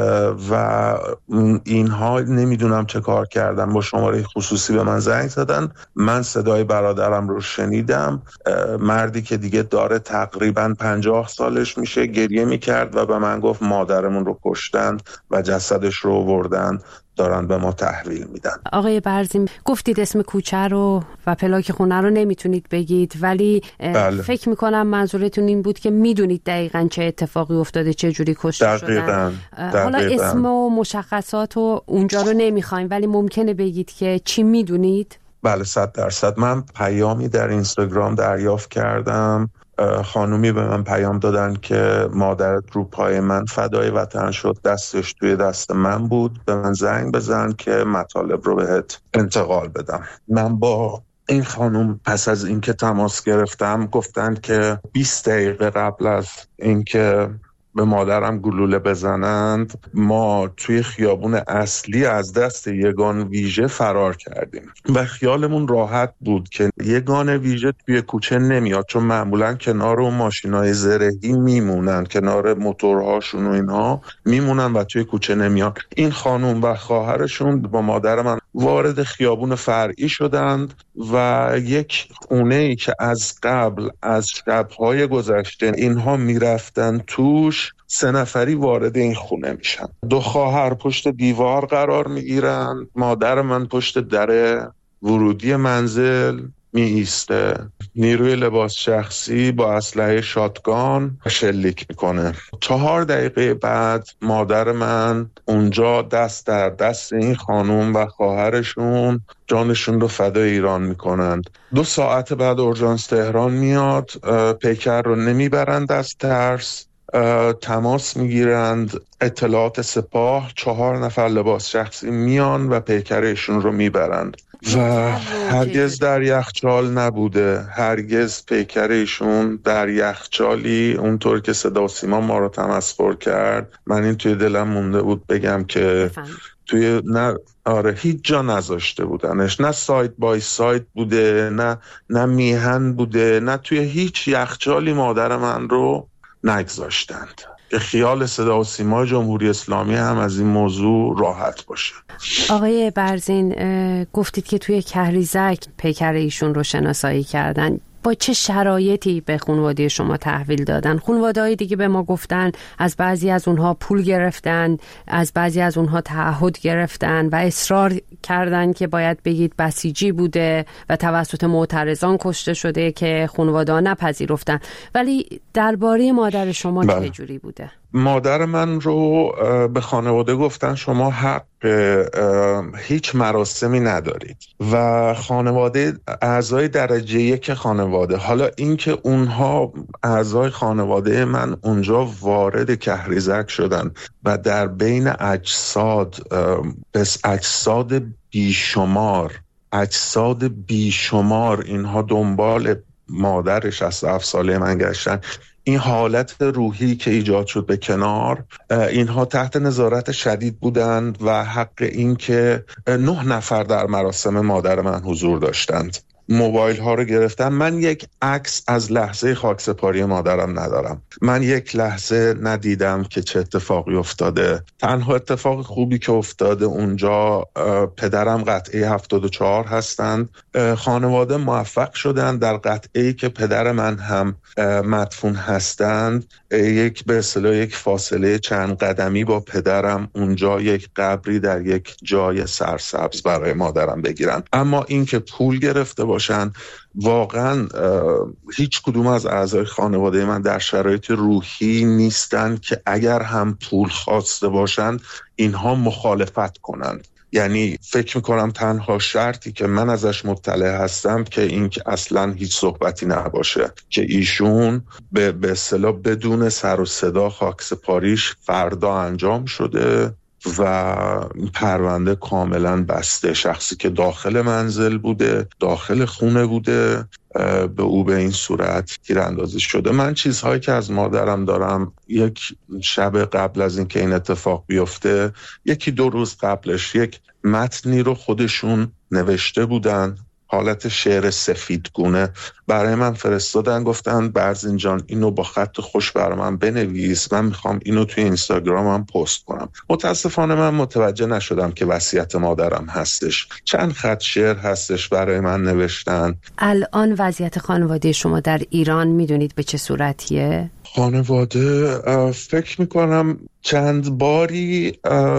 I: و اینها نمیدونم چه کار کردن، با شماره خصوصی به من زنگ زدن. من صدای برادرم رو شنیدم، مردی که دیگه داره تقریبا پنجاه سالش میشه گریه میکرد و به من گفت مادرمون رو کشتن و جسدش رو آوردن دارن به ما تحویل میدن.
J: آقای برزین، گفتید اسم کوچه رو و پلاک خونه رو نمیتونید بگید، ولی بله. فکر میکنم منظورتون این بود که میدونید دقیقاً چه اتفاقی افتاده، چه جوری کشته شدن. حالا اسم و مشخصات و اونجا رو نمیخوایم، ولی ممکنه بگید که چی میدونید؟
I: بله صد درصد. من پیامی در اینستاگرام دریافت کردم، خانومی به من پیام دادن که مادرت رو پای من فدای وطن شد، دستش توی دست من بود، به من زنگ بزن که مطالب رو بهت انتقال بدم. من با این خانوم پس از اینکه تماس گرفتم گفتن که بیست دقیقه قبل از اینکه به مادرم گلوله بزنند ما توی خیابون اصلی از دست یگان ویژه فرار کردیم و خیالمون راحت بود که یگان ویژه توی کوچه نمیاد، چون معمولا کنار اون ماشینای زرهی میمونن، کنار موتورهاشون و اینها میمونن و توی کوچه نمیاد. این خانوم و خواهرشون با مادر من وارد خیابون فرعی شدند و یک خونه‌ای که از قبل از شب‌های گذشته اینها میرفتن توش، سه نفری وارد این خونه میشن. دو خواهر پشت دیوار قرار میگیرن، مادر من پشت در ورودی منزل می ایسته، نیروی لباس شخصی با اسلحه شاتگان شلیک میکنه. چهار دقیقه بعد مادر من اونجا دست در دست این خانوم و خواهرشون جانشون رو فدای ایران میکنند. دو ساعت بعد اورژانس تهران میاد، پیکر رو نمیبرند از ترس، تماس میگیرند، اطلاعات سپاه، چهار نفر لباس شخصی میان و پیکرشون رو میبرند و هرگز در یخچال نبوده، هرگز پیکرشون در یخچالی اونطور که صدا و سیما ما رو تمسخر کرد. من این توی دلم مونده بود بگم که توی نه آره هیچ جا نذاشته بودنش، نه سایت بای سایت بوده، نه نه میهن بوده، نه توی هیچ یخچالی مادر من رو نگذاشتند که خیال صدا و سیما جمهوری اسلامی هم از این موضوع راحت باشه.
J: آقای برزین، گفتید که توی کهریزک پیکر ایشون رو شناسایی کردن. با چه شرایطی به خانواده شما تحویل دادن؟ خانواده‌های دیگه به ما گفتن از بعضی از اونها پول گرفتن، از بعضی از اونها تعهد گرفتن و اصرار کردن که باید بگید بسیجی بوده و توسط معترضان کشته شده که خانواده‌ها نپذیرفتن. ولی درباره مادر شما
I: بله.
J: چه جوری بوده؟
I: مادر من رو به خانواده گفتن شما حق هیچ مراسمی ندارید و خانواده اعضای درجه یک خانواده، حالا اینکه اونها اعضای خانواده من اونجا وارد کهریزک شدن و در بین اجساد بس اجساد بیشمار اجساد بیشمار اینها دنبال مادر شصت و هفت ساله من گشتن، این حالت روحی که ایجاد شد به کنار، اینها تحت نظارت شدید بودند و حق این که نه نفر در مراسم مادر من حضور داشتند موبایل ها رو گرفتن. من یک عکس از لحظه خاکسپاری مادرم ندارم، من یک لحظه ندیدم که چه اتفاقی افتاده. تنها اتفاق خوبی که افتاده اونجا، پدرم قطعه هفتاد و چهار هستند، خانواده موفق شدن در قطعه‌ای که پدر من هم مدفون هستند یک به اصطلاح یک فاصله چند قدمی با پدرم اونجا یک قبری در یک جای سرسبز برای مادرم بگیرن. اما این که پول گرفته باشن، واقعا هیچ کدوم از اعضای خانواده من در شرایط روحی نیستن که اگر هم پول خواسته باشن اینها مخالفت کنند. یعنی فکر میکنم تنها شرطی که من ازش مطلع هستم که این که اصلا هیچ صحبتی نباشه، که ایشون به به اصطلاح بدون سر و صدا خاکسپاریش فردا انجام شده و پرونده کاملا بسته. شخصی که داخل منزل بوده، داخل خونه بوده، به او به این صورت تیراندازی شده. من چیزهایی که از مادرم دارم، یک شب قبل از اینکه این اتفاق بیفته، یکی دو روز قبلش یک متنی رو خودشون نوشته بودن، حالت شعر سفیدگونه برای من فرستادن، گفتن برزین جان اینو با خط خوش برای من بنویس، من میخوام اینو توی اینستاگرامم پست کنم. متاسفانه من متوجه نشدم که وصیت مادرم هستش. چند خط شعر هستش برای من نوشتن.
J: الان وضعیت خانواده شما در ایران میدونید به چه صورتیه؟
I: خانواده فکر میکنم چند باری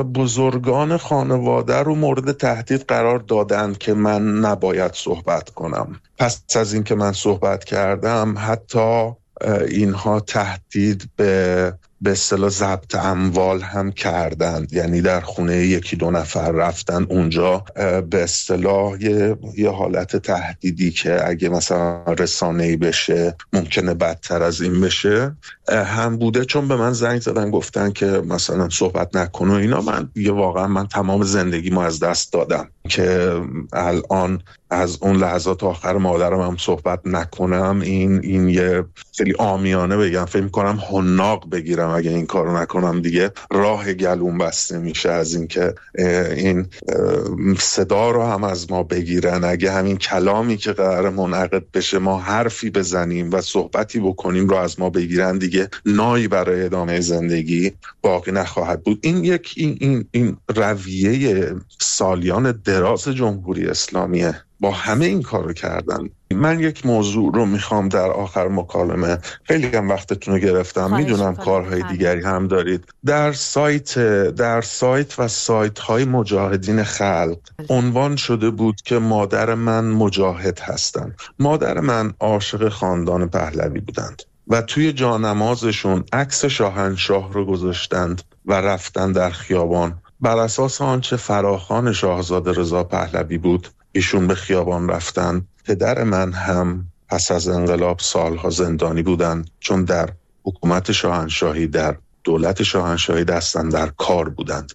I: بزرگان خانواده رو مورد تهدید قرار دادند که من نباید صحبت کنم. پس از این که من صحبت کردم، حتی اینها تهدید به به اصطلاح ضبط اموال هم کردند، یعنی در خونه یکی دو نفر رفتن اونجا به اصطلاح یه،, یه حالت تهدیدی که اگه مثلا رسانه‌ای بشه ممکنه بدتر از این بشه هم بوده، چون به من زنگ زدن گفتن که مثلا صحبت نکن و اینا. من یه واقعا من تمام زندگیمو از دست دادم که الان از اون لحظات آخر مادرم هم صحبت نکنم. این این یه خیلی عامیانه بگم، فکر می‌کنم حناق بگیرم اگه این کارو نکنم دیگه راه گلوم بسته میشه از این که این صدا رو هم از ما بگیرن. اگه همین کلامی که قرار منعقد بشه ما حرفی بزنیم و صحبتی بکنیم رو از ما بگیرن، دیگه نایی برای ادامه زندگی باقی نخواهد بود. این یک این این این رویه سالیان دراز جمهوری اسلامیه. با همه این کارو کردن. من یک موضوع رو میخوام در آخر مکالمه، خیلی هم وقتتون رو گرفتم، میدونم کارهای دیگری هم دارید، در سایت در سایت و سایت های مجاهدین خلق عنوان شده بود که مادر من مجاهد هستن. مادر من عاشق خاندان پهلوی بودند و توی جانمازشون عکس شاهنشاه رو گذاشتند و رفتن در خیابان. بر اساس آنچه فراخوان شاهزاده رضا پهلوی بود ایشون به خیابان رفتن. پدر من هم پس از انقلاب سالها زندانی بودن، چون در حکومت شاهنشاهی، در دولت شاهنشاهی دستن در کار بودند.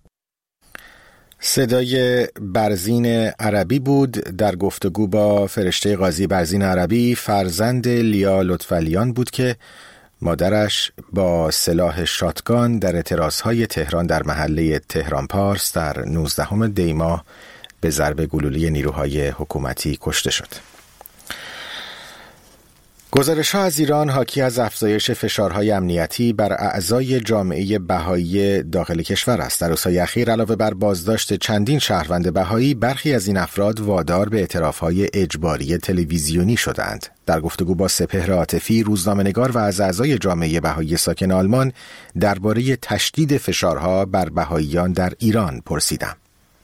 A: صدای برزین عربی بود در گفتگو با فرشته قاضی برزین عربی، فرزند لیا لطفعلیان بود که مادرش با سلاح شاتگان در اعتراضهای تهران در محله تهران پارس در نوزدهم دی ماه به ضرب گلوله نیروهای حکومتی کشته شد. گزارش‌ها از ایران حاکی از افزایش فشارهای امنیتی بر اعضای جامعه بهایی داخل کشور است. در روزهای اخیر علاوه بر بازداشت چندین شهروند بهایی، برخی از این افراد وادار به اعتراف‌های اجباری تلویزیونی شدند. در گفتگو با سپهر عاطفی، روزنامه‌نگار و از اعضای جامعه بهایی ساکن آلمان، درباره تشدید فشارها بر بهاییان در ایران پرسیدم.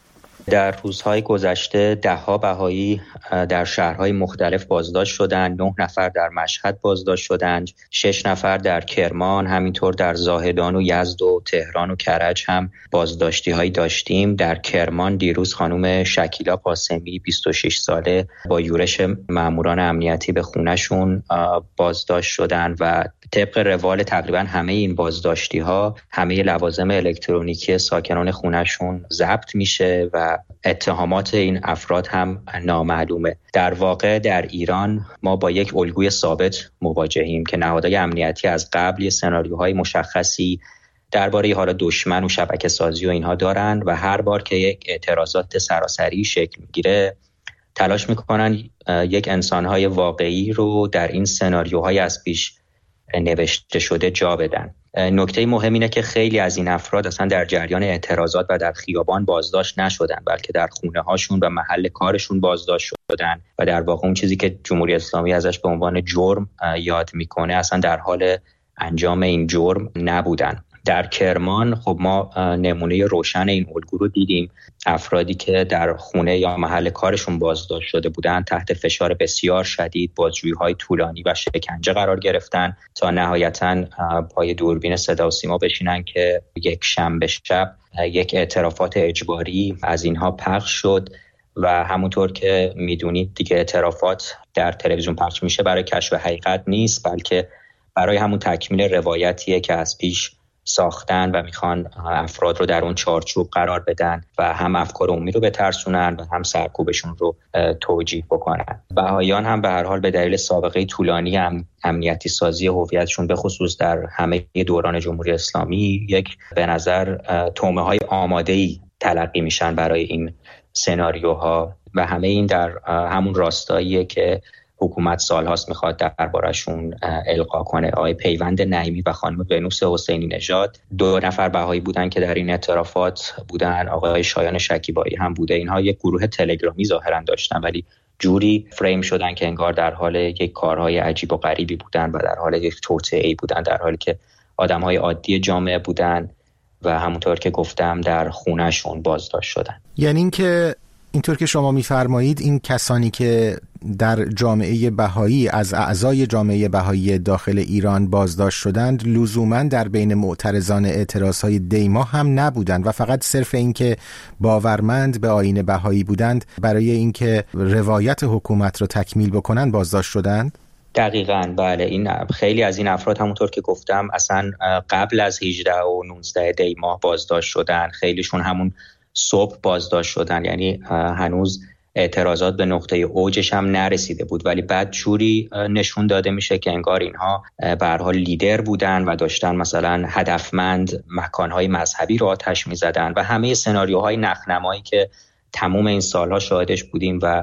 K: در روزهای گذشته ده‌ها بهایی در شهرهای مختلف بازداشت شدند. نه نفر در مشهد بازداشت شدند، شش نفر در کرمان، همینطور در زاهدان و یزد و تهران و کرج هم بازداشتی هایی داشتیم. در کرمان دیروز خانم شکیلا قاسمی بیست و شش ساله با یورش ماموران امنیتی به خونه‌شون بازداشت شدند و طبق روال تقریبا همه این بازداشتی ها همه لوازم الکترونیکی ساکنان خونه‌شون ضبط میشه و اتهامات این افراد هم نامعلومه. در واقع در ایران ما با یک الگوی ثابت مواجهیم که نهادهای امنیتی از قبل سناریوهای مشخصی درباره حالا دشمن و شبکه سازی و اینها دارن و هر بار که یک اعتراضات سراسری شکل میگیره تلاش میکنن یک انسانهای واقعی رو در این سناریوهای از پیش نوشته شده جا بدن. نکته مهم اینه که خیلی از این افراد اصلا در جریان اعتراضات و در خیابان بازداشت نشدن، بلکه در خونه هاشون و محل کارشون بازداشت شدن و در واقع اون چیزی که جمهوری اسلامی ازش به عنوان جرم یاد میکنه اصلا در حال انجام این جرم نبودن. در کرمان خب ما نمونه روشن این الگو رو دیدیم. افرادی که در خونه یا محل کارشون بازداشت شده بودند تحت فشار بسیار شدید، بازجویی‌های طولانی و شکنجه قرار گرفتن تا نهایتاً پای دوربین صدا و سیما بشینن که یک شنبه شب یک اعترافات اجباری از اینها پخش شد و همونطور که میدونید دیگه اعترافات در تلویزیون پخش میشه برای کشف حقیقت نیست، بلکه برای همون تکمیل روایتیه که از پیش ساختن و میخوان افراد رو در اون چارچوب قرار بدن و هم افکار عمومی رو بترسونن و هم سرکوبشون رو توجیه بکنن. بهاییان هم به هر حال به دلیل سابقه طولانی ام، امنیتی سازی هویتشون به خصوص در همه دوران جمهوری اسلامی یک به نظر تومه های آماده‌ای تلقی میشن برای این سناریوها و همه این در همون راستاییه که حکومت سالهاست میخواد دربارشون القا کنه. آقای پیوند نعیمی و خانم ونوس حسینی نژاد دو نفر بهایی بودن که در این اعترافات بودن، آقای شایان شکیبایی هم بوده. اینها یک گروه تلگرامی ظاهرا داشتن ولی جوری فریم شدن که انگار در حال یک کارهای عجیب و غریبی بودن و در حال یک توطئه‌ای بودن، در حالی که آدمهای عادی جامعه بودن و همونطور که گفتم در خونه‌شون بازداشت شدن.
A: یعنی این که اینطور که شما می‌فرمایید این کسانی که در جامعه بهایی از اعضای جامعه بهایی داخل ایران بازداشت شدند لزوماً در بین معترضان اعتراضهای دیما هم نبودند و فقط صرف اینکه باورمند به آیین بهایی بودند برای اینکه روایت حکومت رو تکمیل بکنن بازداشت شدند.
K: دقیقاً بله، این خیلی از این افراد همونطور که گفتم اصلا قبل از هجده و نوزده دی ماه بازداشت شدن، خیلیشون همون صبح بازداشت شدن، یعنی هنوز اعتراضات به نقطه اوجش هم نرسیده بود، ولی بعد جوری نشون داده میشه که انگار اینها به هر حال لیدر بودن و داشتن مثلا هدفمند مکانهای مذهبی رو آتش میزدن و همه سناریوهای نخنمایی که تمام این سالها شاهدش بودیم و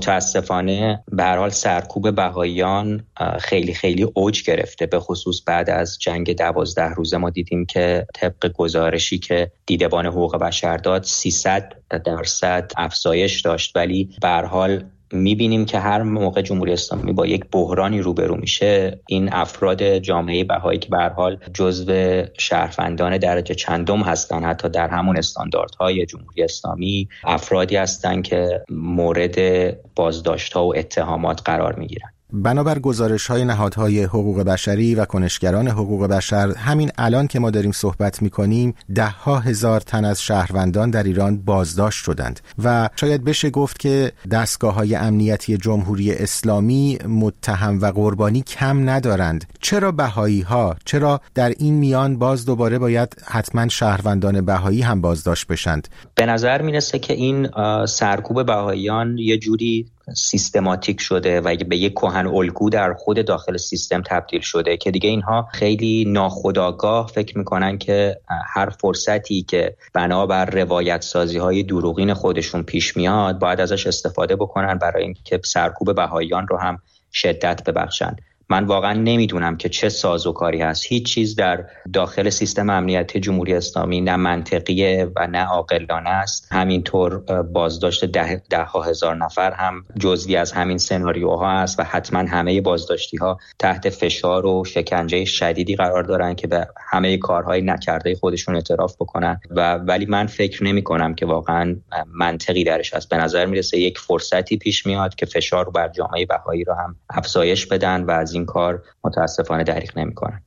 K: متاسفانه به هر حال سرکوب بهاییان خیلی خیلی اوج گرفته، به خصوص بعد از جنگ دوازده روزه. ما دیدیم که طبق گزارشی که دیدبان حقوق بشر داد سیصد درصد افزایش داشت، ولی به هر حال میبینیم که هر موقع جمهوری اسلامی با یک بحرانی روبرو میشه، این افراد جامعه بهایی که به هر حال جزو شهروندان درجه چندم هستن حتی در همون استانداردهای جمهوری اسلامی، افرادی هستن که مورد بازداشت‌ها و اتهامات قرار میگیرن.
A: بنابر گزارش‌های نهادهای حقوق بشری و کنشگران حقوق بشر، همین الان که ما داریم صحبت می‌کنیم ده‌ها هزار تن از شهروندان در ایران بازداشت شدند و شاید بشه گفت که دستگاه‌های امنیتی جمهوری اسلامی متهم و قربانی کم ندارند. چرا بهایی‌ها، چرا در این میان باز دوباره باید حتما شهروندان بهایی هم بازداشت بشند؟
K: به نظر میرسه که این سرکوب بهاییان یه جوری سیستماتیک شده و به یک کهن الگو در خود داخل سیستم تبدیل شده که دیگه اینها خیلی ناخودآگاه فکر میکنن که هر فرصتی که بنابر روایت سازی های دروغین خودشون پیش میاد باید ازش استفاده بکنن برای اینکه سرکوب بهاییان رو هم شدت ببخشن. من واقعا نمیدونم که چه سازوکاری هست. هیچ چیز در داخل سیستم امنیتی جمهوری اسلامی نه منطقیه و نه عاقلانه است. همینطور بازداشت ده, ده ها هزار نفر هم جزوی از همین سناریوها است و حتما همه بازداشتی ها تحت فشار و شکنجه شدیدی قرار دارن که به همه کارهای نکرده خودشون اعتراف بکنن و ولی من فکر نمی کنم که واقعا منطقی درش است. به نظر میرسه یک فرصتی پیش میاد که فشار رو بر جامعه بهایی رو هم افزایش بدن و از این کار متاسفانه دریغ نمی‌کنن.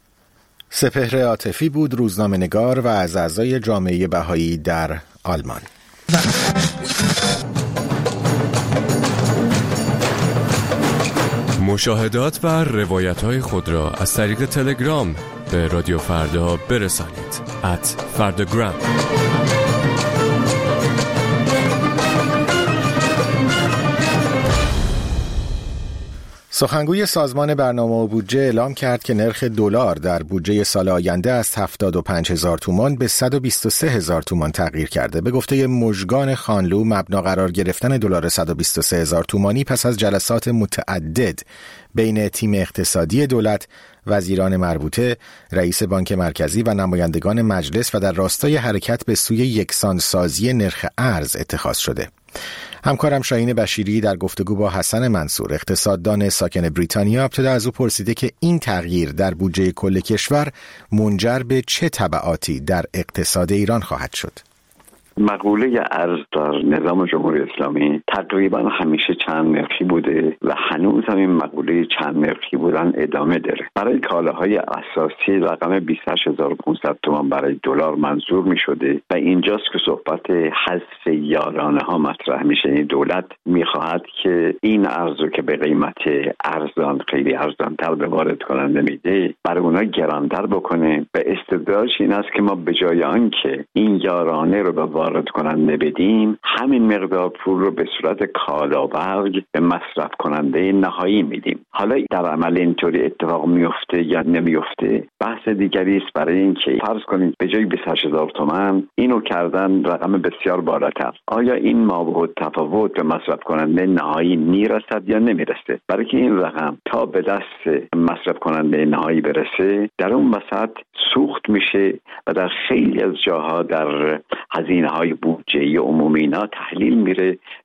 A: سپهر عاطفی بود، روزنامه‌نگار و از اعضای جامعه بهایی در آلمان.
L: مشاهدات و روایت‌های خود را از طریق تلگرام به رادیو فردا برسانید. ات فرداگرام.
A: سخنگوی سازمان برنامه و بودجه اعلام کرد که نرخ دلار در بودجه سال آینده از هفتاد و پنج هزار تومان به صد و بیست و سه هزار تومان تغییر کرده. به گفته مژگان خانلو، مبنا قرار گرفتن دلار صد و بیست و سه هزار تومانی پس از جلسات متعدد بین تیم اقتصادی دولت، وزیران مربوطه، رئیس بانک مرکزی و نمایندگان مجلس و در راستای حرکت به سوی یکسانسازی نرخ ارز اتخاذ شده. همکارم شاهین بشیری در گفتگو با حسن منصور، اقتصاددان ساکن بریتانیا، ابتدا از او پرسیده که این تغییر در بودجه کل کشور منجر به چه تبعاتی در اقتصاد ایران خواهد شد.
M: مقوله ارز در نظام جمهوری اسلامی تقریبا همیشه چند نرخی بوده و هنوز هم این مقوله چند نرخی بودن ادامه داره. برای کالاهای اساسی رقم بیست و هشت هزار و پانصد تومان برای دلار منظور می شده و اینجاست که صحبت حذف یارانه ها مطرح میشه. این دولت میخواهد که این ارز رو که به قیمت ارزان، خیلی ارزانتر به وارد کننده میده، برای اونا گرانتر بکنه. به استدلالش این است که ما به جای آن که این یارانه رو به وارد کننده بدیم، همین مقدار پول رو به صورت کالابرگ به مصرف کننده نهایی میدیم. حالا در عمل اینطوری اتفاق میفته یا نمیفته بحث دیگری است. برای اینکه فرض کنید به جای بیست و هشت هزار تومان اینو کردن رقم بسیار بالاتر، آیا این مابعد تفاوت به مصرف کننده نهایی میرسد یا نمیرسه؟ برای که این رقم تا به دست مصرف کننده نهایی برسه در اون وسط سوخت میشه و در خیلی از جاها در هزینه های بودجه عمومی اینا تحلیل میره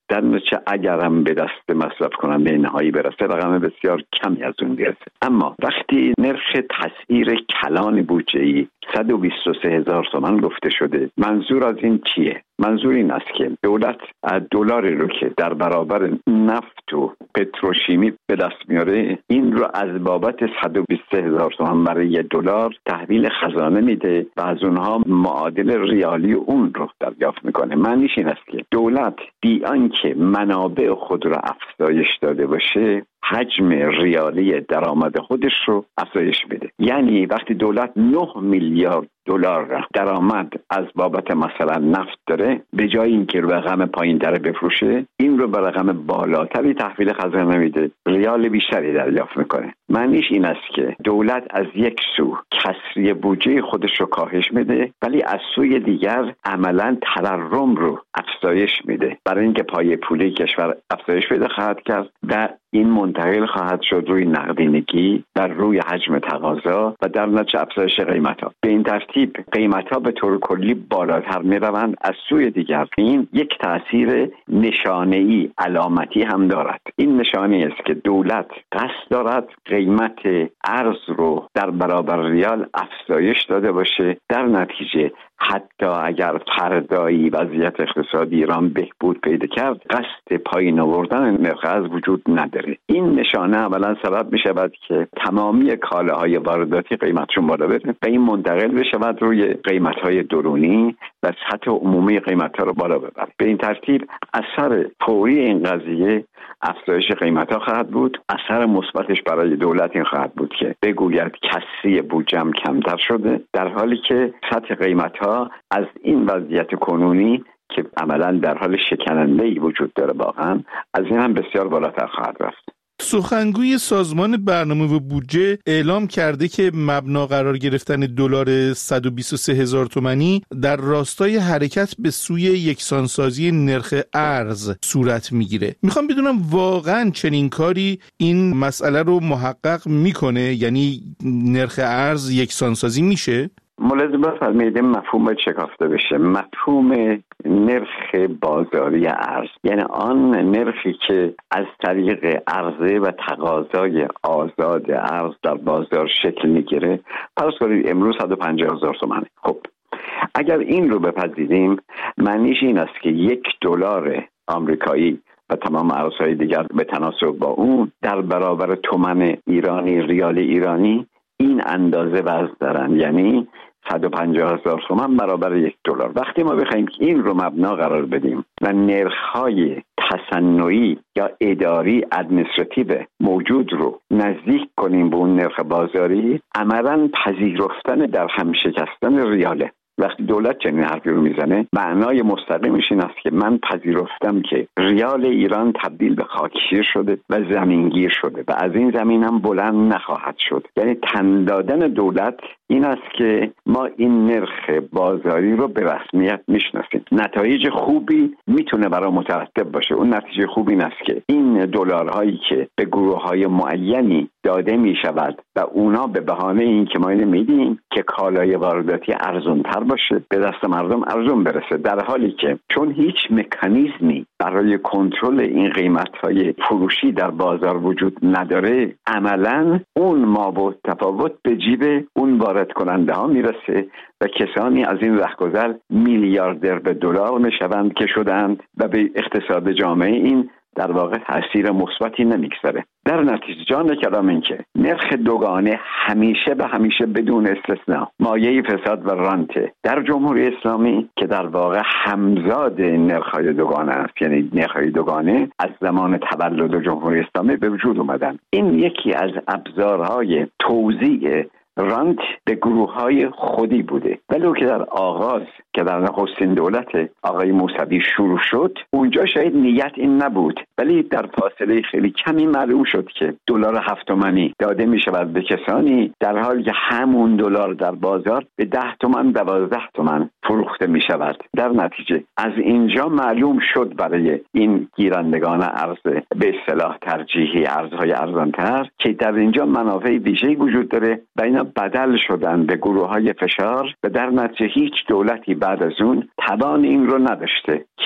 M: در نتیجه اگرم به دست مصرف کننده نهایی برسه رقم بسیار کمی از اون برسه. اما وقتی نرخ تسعیر کلان بودجه‌ای صد و بیست و سه هزار تومان گفته شده، منظور از این چیه؟ منظور این است که دولت دلاری رو که در برابر نفت و پتروشیمی به دست میاره، این رو از بابت صد و بیست و سه هزار تومان برای دلار تحویل خزانه میده و از اونها معادل ریالی اون رو دریافت میکنه. معنیش این است که دولت بی آنکه منابع خود رو افزایش داده باشه حجم ریالی درآمد خودش رو افزایش میده. یعنی وقتی دولت نه میلیارد دلار درآمد از بابت مثلا نفت داره، به جای اینکه رقم پایین‌تر بفروشه، این رو به رقم بالاتری تحویل خزانه میده، ریال بیشتری دریافت میکنه. معنیش این است که دولت از یک سو کسری بودجه خودش رو کاهش میده، ولی از سوی دیگر عملاً تورم رو افزایش میده، برای اینکه پایه پولی کشور افزایش پیدا خواهد کرد و این منتقل خواهد شد روی نقدینگی و روی حجم تقاضا و در نتیجه افزایش قیمت‌ها. به این ترتیب قیمت‌ها به طور کلی بالاتر می‌روند. از سوی دیگر این یک تأثیر نشانه‌ای علامتی هم دارد. این نشانه است که دولت قصد دارد قیمت ارز رو در برابر ریال افزایش داده باشه، در نتیجه حتی اگر فردایی وضعیت اقتصادی ایران بهبود پیدا کرد، قصد پایین آوردن نرخ ارز وجود نداره. این نشانه اولا سبب می شود که تمامی کالاهای وارداتی قیمتشون بالا بره و این منتقل بشود روی قیمت‌های درونی و سطح عمومی قیمت‌ها رو بالا ببره. به این ترتیب اثر فوری این قضیه افزایش قیمت‌ها خواهد بود. اثر مثبتش برای دولت این خواهد بود که بگوید کسری بودجه‌ام کمتر شده، در حالی که سطح قیمت‌ها از این وضعیت کنونی که عملاً در حال شکننده‌ای وجود داره واقعاً از این هم بسیار بالاتر خواهد رفت.
N: سخنگوی سازمان برنامه و بودجه اعلام کرده که مبنا قرار گرفتن دلار صد و بیست و سه هزار تومانی در راستای حرکت به سوی یکسانسازی نرخ ارز صورت میگیره. میخوام بدونم واقعا چنین کاری این مسئله رو محقق میکنه؟ یعنی نرخ ارز یکسانسازی میشه؟
M: ملاحظه بفرمایید مفهوم شکافته بشه. مفهوم نرخ بازاری ارز یعنی آن نرخی که از طریق عرضه و تقاضای آزاد ارز در بازار شکل میگیره. فرض کنید امروز صد و پنجاه هزار تومانه. خب اگر این رو بپذیریم، معنیش این است که یک دلار آمریکایی و تمام ارزهای دیگر به تناسب با اون در برابر تومان ایرانی، ریال ایرانی این اندازه وزن دارن، یعنی صد و پنجاه هزار تومان برابر یک دلار. وقتی ما بخوایم این رو مبنا قرار بدیم و نرخ‌های تصنعی یا اداری ادمنستراتیو موجود رو نزدیک کنیم به اون نرخ بازاری، عملاً پذیرفتن در هم شکستن ریاله. وقتی دولت چنین حرفی رو میزنه، معنای مستقیمش این است که من پذیرفتم که ریال ایران تبدیل به خاکشیر شده و زمینگیر شده و از این زمین هم بلند نخواهد شد. یعنی تن دادن دولت این است که ما این نرخ بازاری رو به رسمیت میشناسیم. نتایج خوبی میتونه برای مترتب باشه. اون نتیجه خوبی این است که این دلارهایی که به گروه‌های معینی داده میشود و اونا به بهانه این که ما اینو میدیم که کالای وارداتی ارزان‌تر باشه، به دست مردم ارزون برسه، در حالی که چون هیچ مکانیزمی برای کنترل این قیمت‌های فروشی در بازار وجود نداره، عملاً اون مابعد تفاوت به جیب اون وارد کننده ها میرسه و کسانی از این رهگذر میلیاردر به دلار میشوند که شدند و به اقتصاد جامعه این در واقع تاثیر مثبتی نمیگذاره. در نتیجه جان کلام این که نرخ دوگانه همیشه به همیشه بدون استثناء مایه فساد و رانته در جمهوری اسلامی که در واقع همزاد نرخ‌های دوگانه است. یعنی نرخ‌های دوگانه از زمان تولد جمهوری اسلامی به وجود اومدن. این یکی از ابزارهای توزیع رانت به گروه‌های خودی بوده، ولی که در آغاز که در نخستین دولت آقای موسوی شروع شد، اونجا شاید نیت این نبود، ولی در فاصله خیلی کمی معلوم شد که دلار هفت تومانی داده می شود به کسانی در حالی که همون دلار در بازار به ده تومن دوازده تومن فروخته می شود. در نتیجه از اینجا معلوم شد برای این گیرندگان ارز به اصطلاح ترجیحی ارزهای ارزانتر که در اینجا منافع ویژه‌ای وجود داره و اینا بدل شدن به گروه‌های فشار و در نتیجه هیچ دولتی بعد از اون توان این رو نداشته که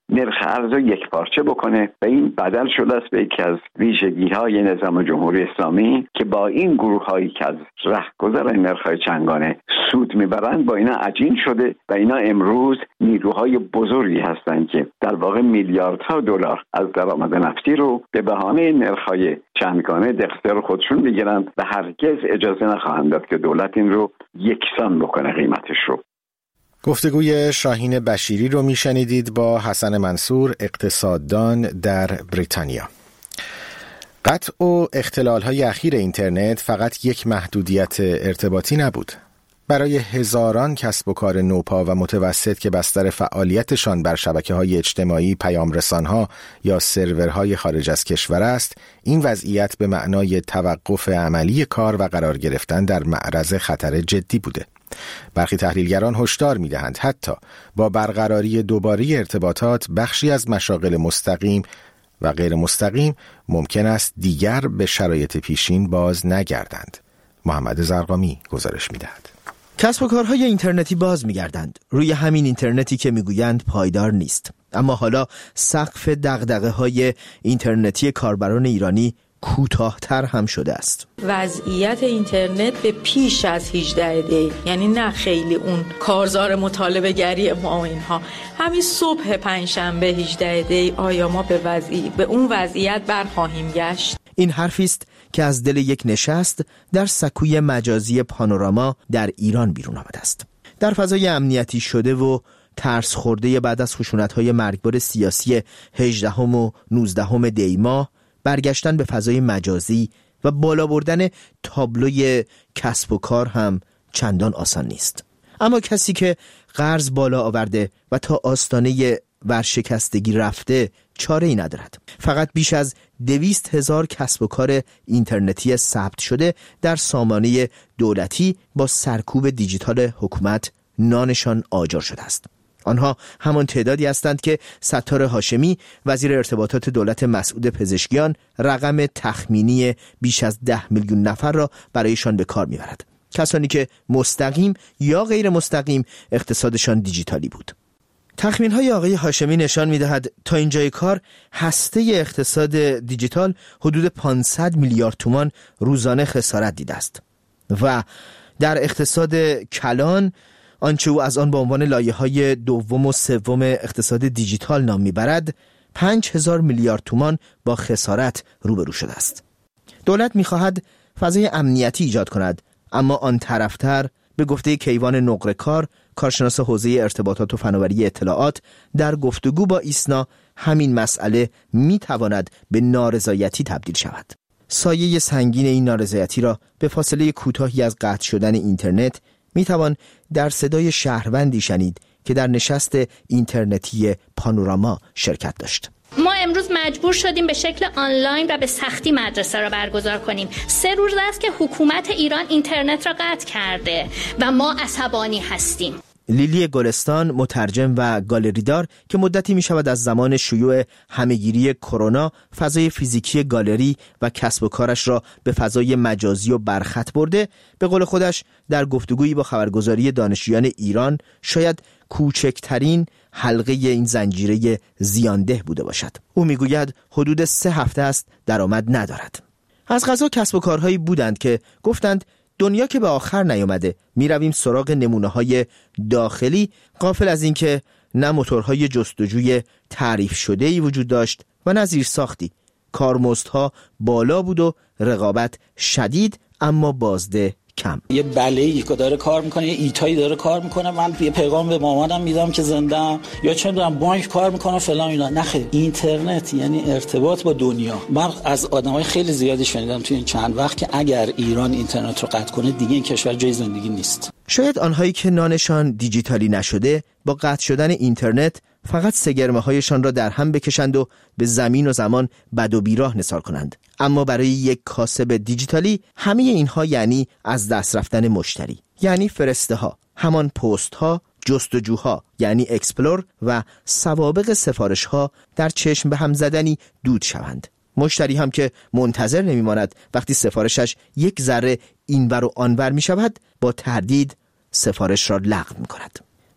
M: نرخ ارز رو یک پارچه بکنه و این بدل شده است به یکی از ویژگی‌های نظام جمهوری اسلامی که با این گروه‌هایی که از رهگذر نرخ‌های چندگانه سود میبرند با اینا عجین شده و اینا امروز نیروهای بزرگی هستند که در واقع میلیاردها دلار از درآمد نفتی رو به بهانه نرخ‌های چندگانه در اختیار خودشون میگیرند و هرگز اجازه نخواهند داد که دولت این رو یکسان بکنه قیمتش رو.
A: گفتگوی شاهین بشیری رو میشنیدید با حسن منصور، اقتصاددان در بریتانیا. قطع و اختلال‌های اخیر اینترنت فقط یک محدودیت ارتباطی نبود. برای هزاران کسب و کار نوپا و متوسط که بستر فعالیتشان بر شبکه‌های اجتماعی، پیام‌رسان‌ها یا سرورهای خارج از کشور است، این وضعیت به معنای توقف عملی کار و قرار گرفتن در معرض خطر جدی بوده. برخی تحلیلگران هشدار می‌دهند حتی با برقراری دوباره ارتباطات بخشی از مشاغل مستقیم و غیر مستقیم ممکن است دیگر به شرایط پیشین باز نگردند. محمد زرقامی گزارش می‌دهد.
O: کسب و کارهای اینترنتی باز می‌گردند روی همین اینترنتی که می‌گویند پایدار نیست. اما حالا سقف دغدغه‌های اینترنتی کاربران ایرانی کوتاه‌تر هم شده است.
P: وضعیت اینترنت به پیش از هجده دی، یعنی نه خیلی اون کارزار مطالبه گری ما و اینها، همین صبح پنجشنبه هجده دی آیا ما به وضعی به اون وضعیت برخواهیم گشت؟
O: این حرفی است که از دل یک نشست در سکوی مجازی پانوراما در ایران بیرون آمده است. در فضای امنیتی شده و ترس خورده بعد از خشونت‌های مرگبار سیاسی هجدهم و نوزدهم دی ماه، برگشتن به فضای مجازی و بالا بردن تابلوی کسب و کار هم چندان آسان نیست. اما کسی که قرض بالا آورده و تا آستانه ورشکستگی رفته چاره ای ندارد. فقط بیش از دویست هزار کسب و کار اینترنتی ثبت شده در سامانه دولتی با سرکوب دیجیتال حکومت نانشان آجر شده است. آنها همان تعدادی هستند که ستار هاشمی وزیر ارتباطات دولت مسعود پزشکیان رقم تخمینی بیش از ده میلیون نفر را برایشان به کار میبرد. کسانی که مستقیم یا غیر مستقیم اقتصادشان دیجیتالی بود. تخمین‌های آقای هاشمی نشان می‌دهد تا اینجای کار هسته اقتصاد دیجیتال حدود پانصد میلیارد تومان روزانه خسارت دیده است و در اقتصاد کلان آنچه او از آن به عنوان لایه‌های دوم و سوم اقتصاد دیجیتال نام می‌برد پنج هزار میلیارد تومان با خسارت روبرو شده است. دولت می‌خواهد فضای امنیتی ایجاد کند، اما آن طرفتر به گفته کیوان نقره‌کار، کارشناس حوزه ارتباطات و فناوری اطلاعات، در گفتگو با ایسنا همین مسئله می‌تواند به نارضایتی تبدیل شود. سایه سنگین این نارضایتی را به فاصله کوتاهی از قطع شدن اینترنت می‌توان در صدای شهروندی شنید که در نشست اینترنتی پانوراما شرکت داشت.
Q: ما امروز مجبور شدیم به شکل آنلاین و به سختی مدرسه را برگزار کنیم. سه روز است که حکومت ایران اینترنت را قطع کرده و ما عصبانی هستیم.
O: لیلی گلستان، مترجم و گالریدار که مدتی می شود از زمان شیوع همهگیری کرونا فضای فیزیکی گالری و کسب و کارش را به فضای مجازی و برخط برده، به قول خودش در گفتگویی با خبرگزاری دانشجویان ایران شاید کوچکترین حلقه این زنجیره زیانده بوده باشد. او میگوید حدود سه هفته است درآمد ندارد. از قضا کسب و کارهایی بودند که گفتند دنیا که به آخر نیامده، می رویم سراغ نمونه های داخلی، غافل از اینکه نه موتورهای جستجوی تعریف شده‌ای وجود داشت و نه زیرساختی. کارمزدها بالا بود و رقابت شدید، اما بازده کم.
R: یه بله‌ای که داره کار میکنه، یه ایتایی داره کار میکنه، من یه پیغام به مامانم میدم که زنده‌ام، یا چه میدونم بانک کار میکنه فلان اینا. نخیر، اینترنت یعنی ارتباط با دنیا. من از آدمای خیلی زیادی شنیدم تو این چند وقت که اگر ایران اینترنت رو قطع کنه دیگه این کشور جای زندگی نیست.
O: شاید آنهایی که نانشان دیجیتالی نشده با قطع شدن اینترنت فقط سگرمه هایشان را در هم بکشند و به زمین و زمان بد و بیراه نثار کنند. اما برای یک کاسب دیجیتالی همه اینها یعنی از دست رفتن مشتری، یعنی فرسته ها، همان پست ها، جستجوها یعنی اکسپلور و سوابق سفارش ها در چشم به هم زدنی دود شوند. مشتری هم که منتظر نمیماند وقتی سفارشش یک ذره اینور و آنور می شود، با تردید سفارش را لغو می کند.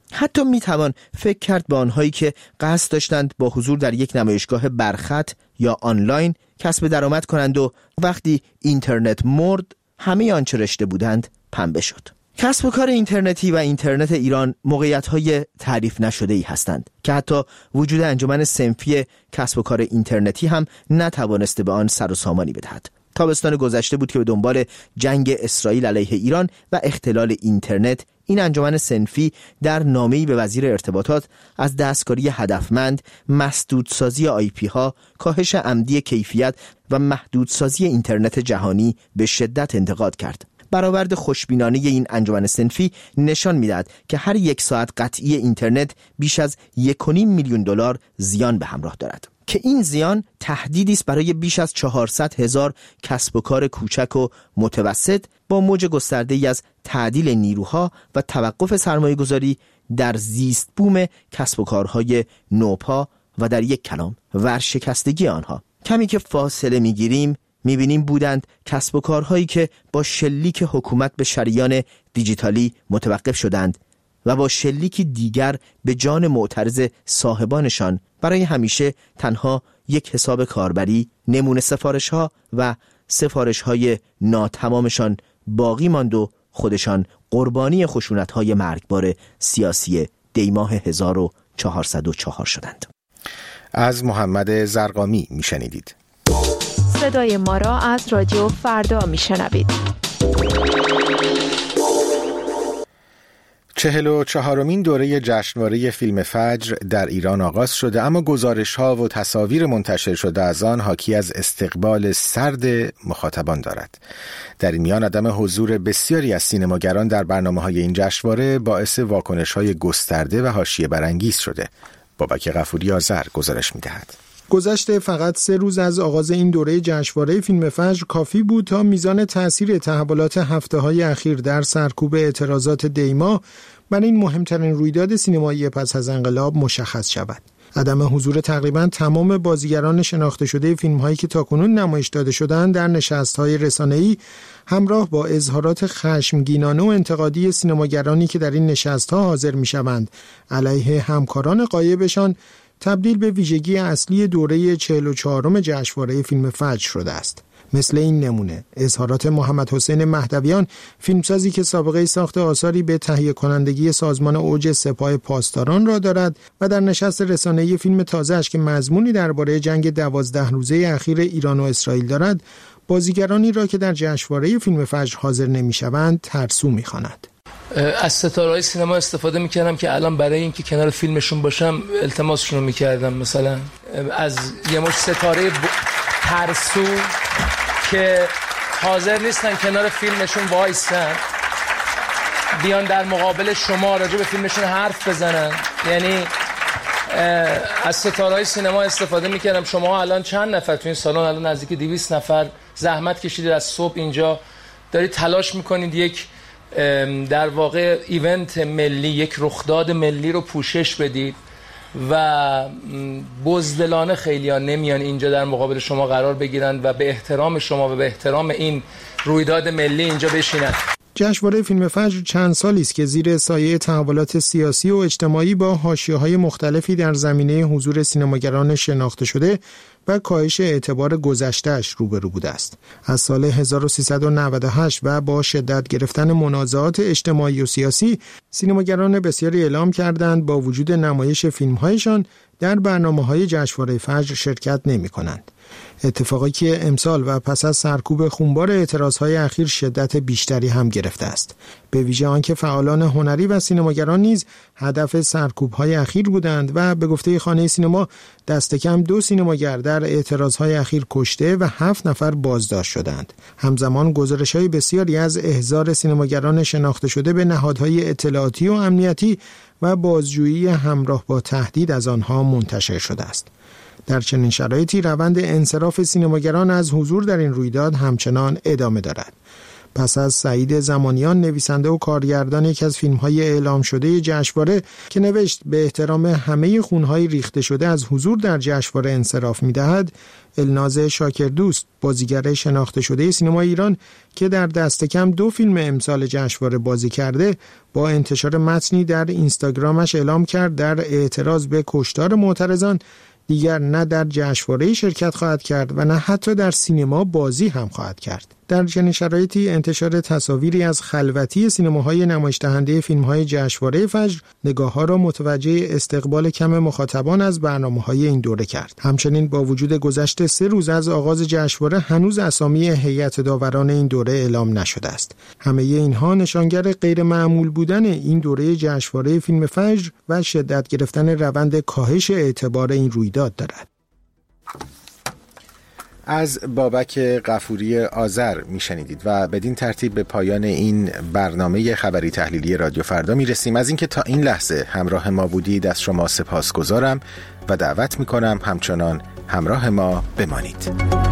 O: حتی میتوان فکر کرد به آنهایی که قصد داشتند با حضور در یک نمایشگاه برخط یا آنلاین کسب درآمد کنند و وقتی اینترنت مرد همه آنچه رشته بودند پنبه شد. کسب و کار اینترنتی و اینترنت ایران موقعیت‌های تعریف نشده‌ای هستند که حتی وجود انجمن صنفی کسب و کار اینترنتی هم نتوانسته به آن سر و سامانی بدهد. تابستان گذشته بود که به دنبال جنگ اسرائیل علیه ایران و اختلال اینترنت این انجمن صنفی در نامه‌ای به وزیر ارتباطات از دستکاری هدفمند، مسدودسازی آی پی ها، کاهش عمدی کیفیت و محدودسازی اینترنت جهانی به شدت انتقاد کرد. برآورد خوشبینانه این انجمن صنفی نشان می‌دهد که هر یک ساعت قطعی اینترنت بیش از یک و نیم میلیون دلار زیان به همراه دارد که این زیان تهدیدی است برای بیش از چهارصد هزار کسب و کار کوچک و متوسط با موج گسترده‌ای از تعدیل نیروها و توقف سرمایه‌گذاری در زیست بوم کسب و کارهای نوپا و در یک کلام ورشکستگی آنها. کمی که فاصله می‌گیریم می‌بینیم بودند کسب و کارهایی که با شلیک حکومت به شریان دیجیتالی متوقف شدند و با شلیکی دیگر به جان معترض صاحبانشان برای همیشه تنها یک حساب کاربری، نمونه سفارش‌ها و سفارش‌های ناتمامشان باقی ماند و خودشان قربانی خشونت‌های مرگبار سیاسی دیماه هزار و چهارصد و چهار شدند.
A: از محمد زرقامی میشنیدید.
S: صدای ما را از رادیو فردا میشنوید.
A: چهل و چهارمین دوره جشنواره فیلم فجر در ایران آغاز شده، اما گزارش‌ها و تصاویر منتشر شده از آن حاکی از استقبال سرد مخاطبان دارد. در این میان عدم حضور بسیاری از سینماگران در برنامه‌های این جشنواره باعث واکنش‌های گسترده و حاشیه برانگیز شده. بابک غفوری آذر گزارش می‌دهد.
B: گذشته فقط سه روز از آغاز این دوره جشنواره فیلم فجر کافی بود تا میزان تأثیر تحولات هفته‌های اخیر در سرکوب اعتراضات دیما بر این مهمترین رویداد سینمایی پس از انقلاب مشخص شود. عدم حضور تقریباً تمام بازیگران شناخته شده فیلم‌هایی که تاکنون نمایش داده شدند در نشست‌های رسانه‌ای همراه با اظهارات خشمگینانه و انتقادی سینماگرانی که در این نشست‌ها حاضر می‌شوند علیه همکاران غایبشان تبدیل به ویژگی اصلی دوره چهل و چهارم جشنواره فیلم فجر شده است. مثل این نمونه اظهارات محمد حسین مهدویان، فیلمسازی که سابقه ساخت آثاری به تهیه کنندگی سازمان اوج سپاه پاسداران را دارد و در نشست رسانه‌ای فیلم تازه‌اش که مضمونی درباره جنگ دوازده روزه اخیر ایران و اسرائیل دارد، بازیگرانی را که در جشنواره فیلم فجر حاضر نمی‌شوند ترسو می‌خواند.
T: از ستاره‌های سینما استفاده می‌کردم که الان برای اینکه کنار فیلمشون باشم التماسشون رو می‌کردم، مثلا از یه مش ستاره ب... ترسو که حاضر نیستن کنار فیلمشون وایسن بیان در مقابل شما راجع به فیلمشون حرف بزنن. یعنی از ستاره‌های سینما استفاده می‌کردم. شما الان چند نفر تو این سالن؟ الان نزدیک دویست نفر زحمت کشیدید از صبح اینجا دارید تلاش می‌کنید یک در واقع ایونت ملی، یک رخداد ملی رو پوشش بدید و بزدلانه خیلی ها نمیان اینجا در مقابل شما قرار بگیرن و به احترام شما و به احترام این رویداد ملی اینجا بشینن.
B: جشنواره فیلم فجر چند سالی است که زیر سایه تحولات سیاسی و اجتماعی با حاشیه‌های مختلفی در زمینه حضور سینماگران شناخته شده و کاهش اعتبار گذشته‌اش روبرو بوده است. از سال هزار و سیصد و نود و هشت و با شدت گرفتن منازعات اجتماعی و سیاسی، سینماگران بسیاری اعلام کردند با وجود نمایش فیلم‌هایشان در برنامه‌های جشنواره فجر شرکت نمی‌کنند. اتفاقی که امسال و پس از سرکوب خونبار اعتراضهای اخیر شدت بیشتری هم گرفته است. به ویژه آنکه فعالان هنری و سینماگران نیز هدف سرکوب‌های اخیر بودند و به گفته خانه سینما دست کم دو سینماگر در اعتراضهای اخیر کشته و هفت نفر بازداشت شدند. همزمان گزارش‌های بسیاری از احضار سینماگران شناخته شده به نهادهای اطلاعاتی و امنیتی و بازجویی همراه با تهدید از آنها منتشر شده است. در چنین شرایطی روند انصراف سینماگران از حضور در این رویداد همچنان ادامه دارد. پس از سعید زمانیان، نویسنده و کارگردان یک از فیلم‌های اعلام شده جشنواره که نوشت به احترام همه خون‌های ریخته شده از حضور در جشنواره انصراف می‌دهد، الناز شاکردوست، بازیگر شناخته شده سینما ایران که در دست کم دو فیلم امسال جشنواره بازی کرده، با انتشار متنی در اینستاگرامش اعلام کرد در اعتراض به کشتار معترضان دیگر نه در جشنواره شرکت خواهد کرد و نه حتی در سینما بازی هم خواهد کرد. در چنین شرایطی انتشار تصاویری از خلوتی سینماهای نمایش دهنده فیلم‌های جشنواره فجر نگاه‌ها را متوجه استقبال کم مخاطبان از برنامه‌های این دوره کرد. همچنین با وجود گذشت سه روز از آغاز جشنواره هنوز اسامی هیئت داوران این دوره اعلام نشده است. همه اینها نشانگر غیر معمول بودن این دوره جشنواره فیلم فجر و شدت گرفتن روند کاهش اعتبار این رویداد دارد.
A: از بابک غفوری آذر میشنیدید و بدین ترتیب به پایان این برنامه خبری تحلیلی رادیو فردا میرسیم. از اینکه تا این لحظه همراه ما بودید از شما سپاسگزارم و دعوت میکنم همچنان همراه ما بمانید.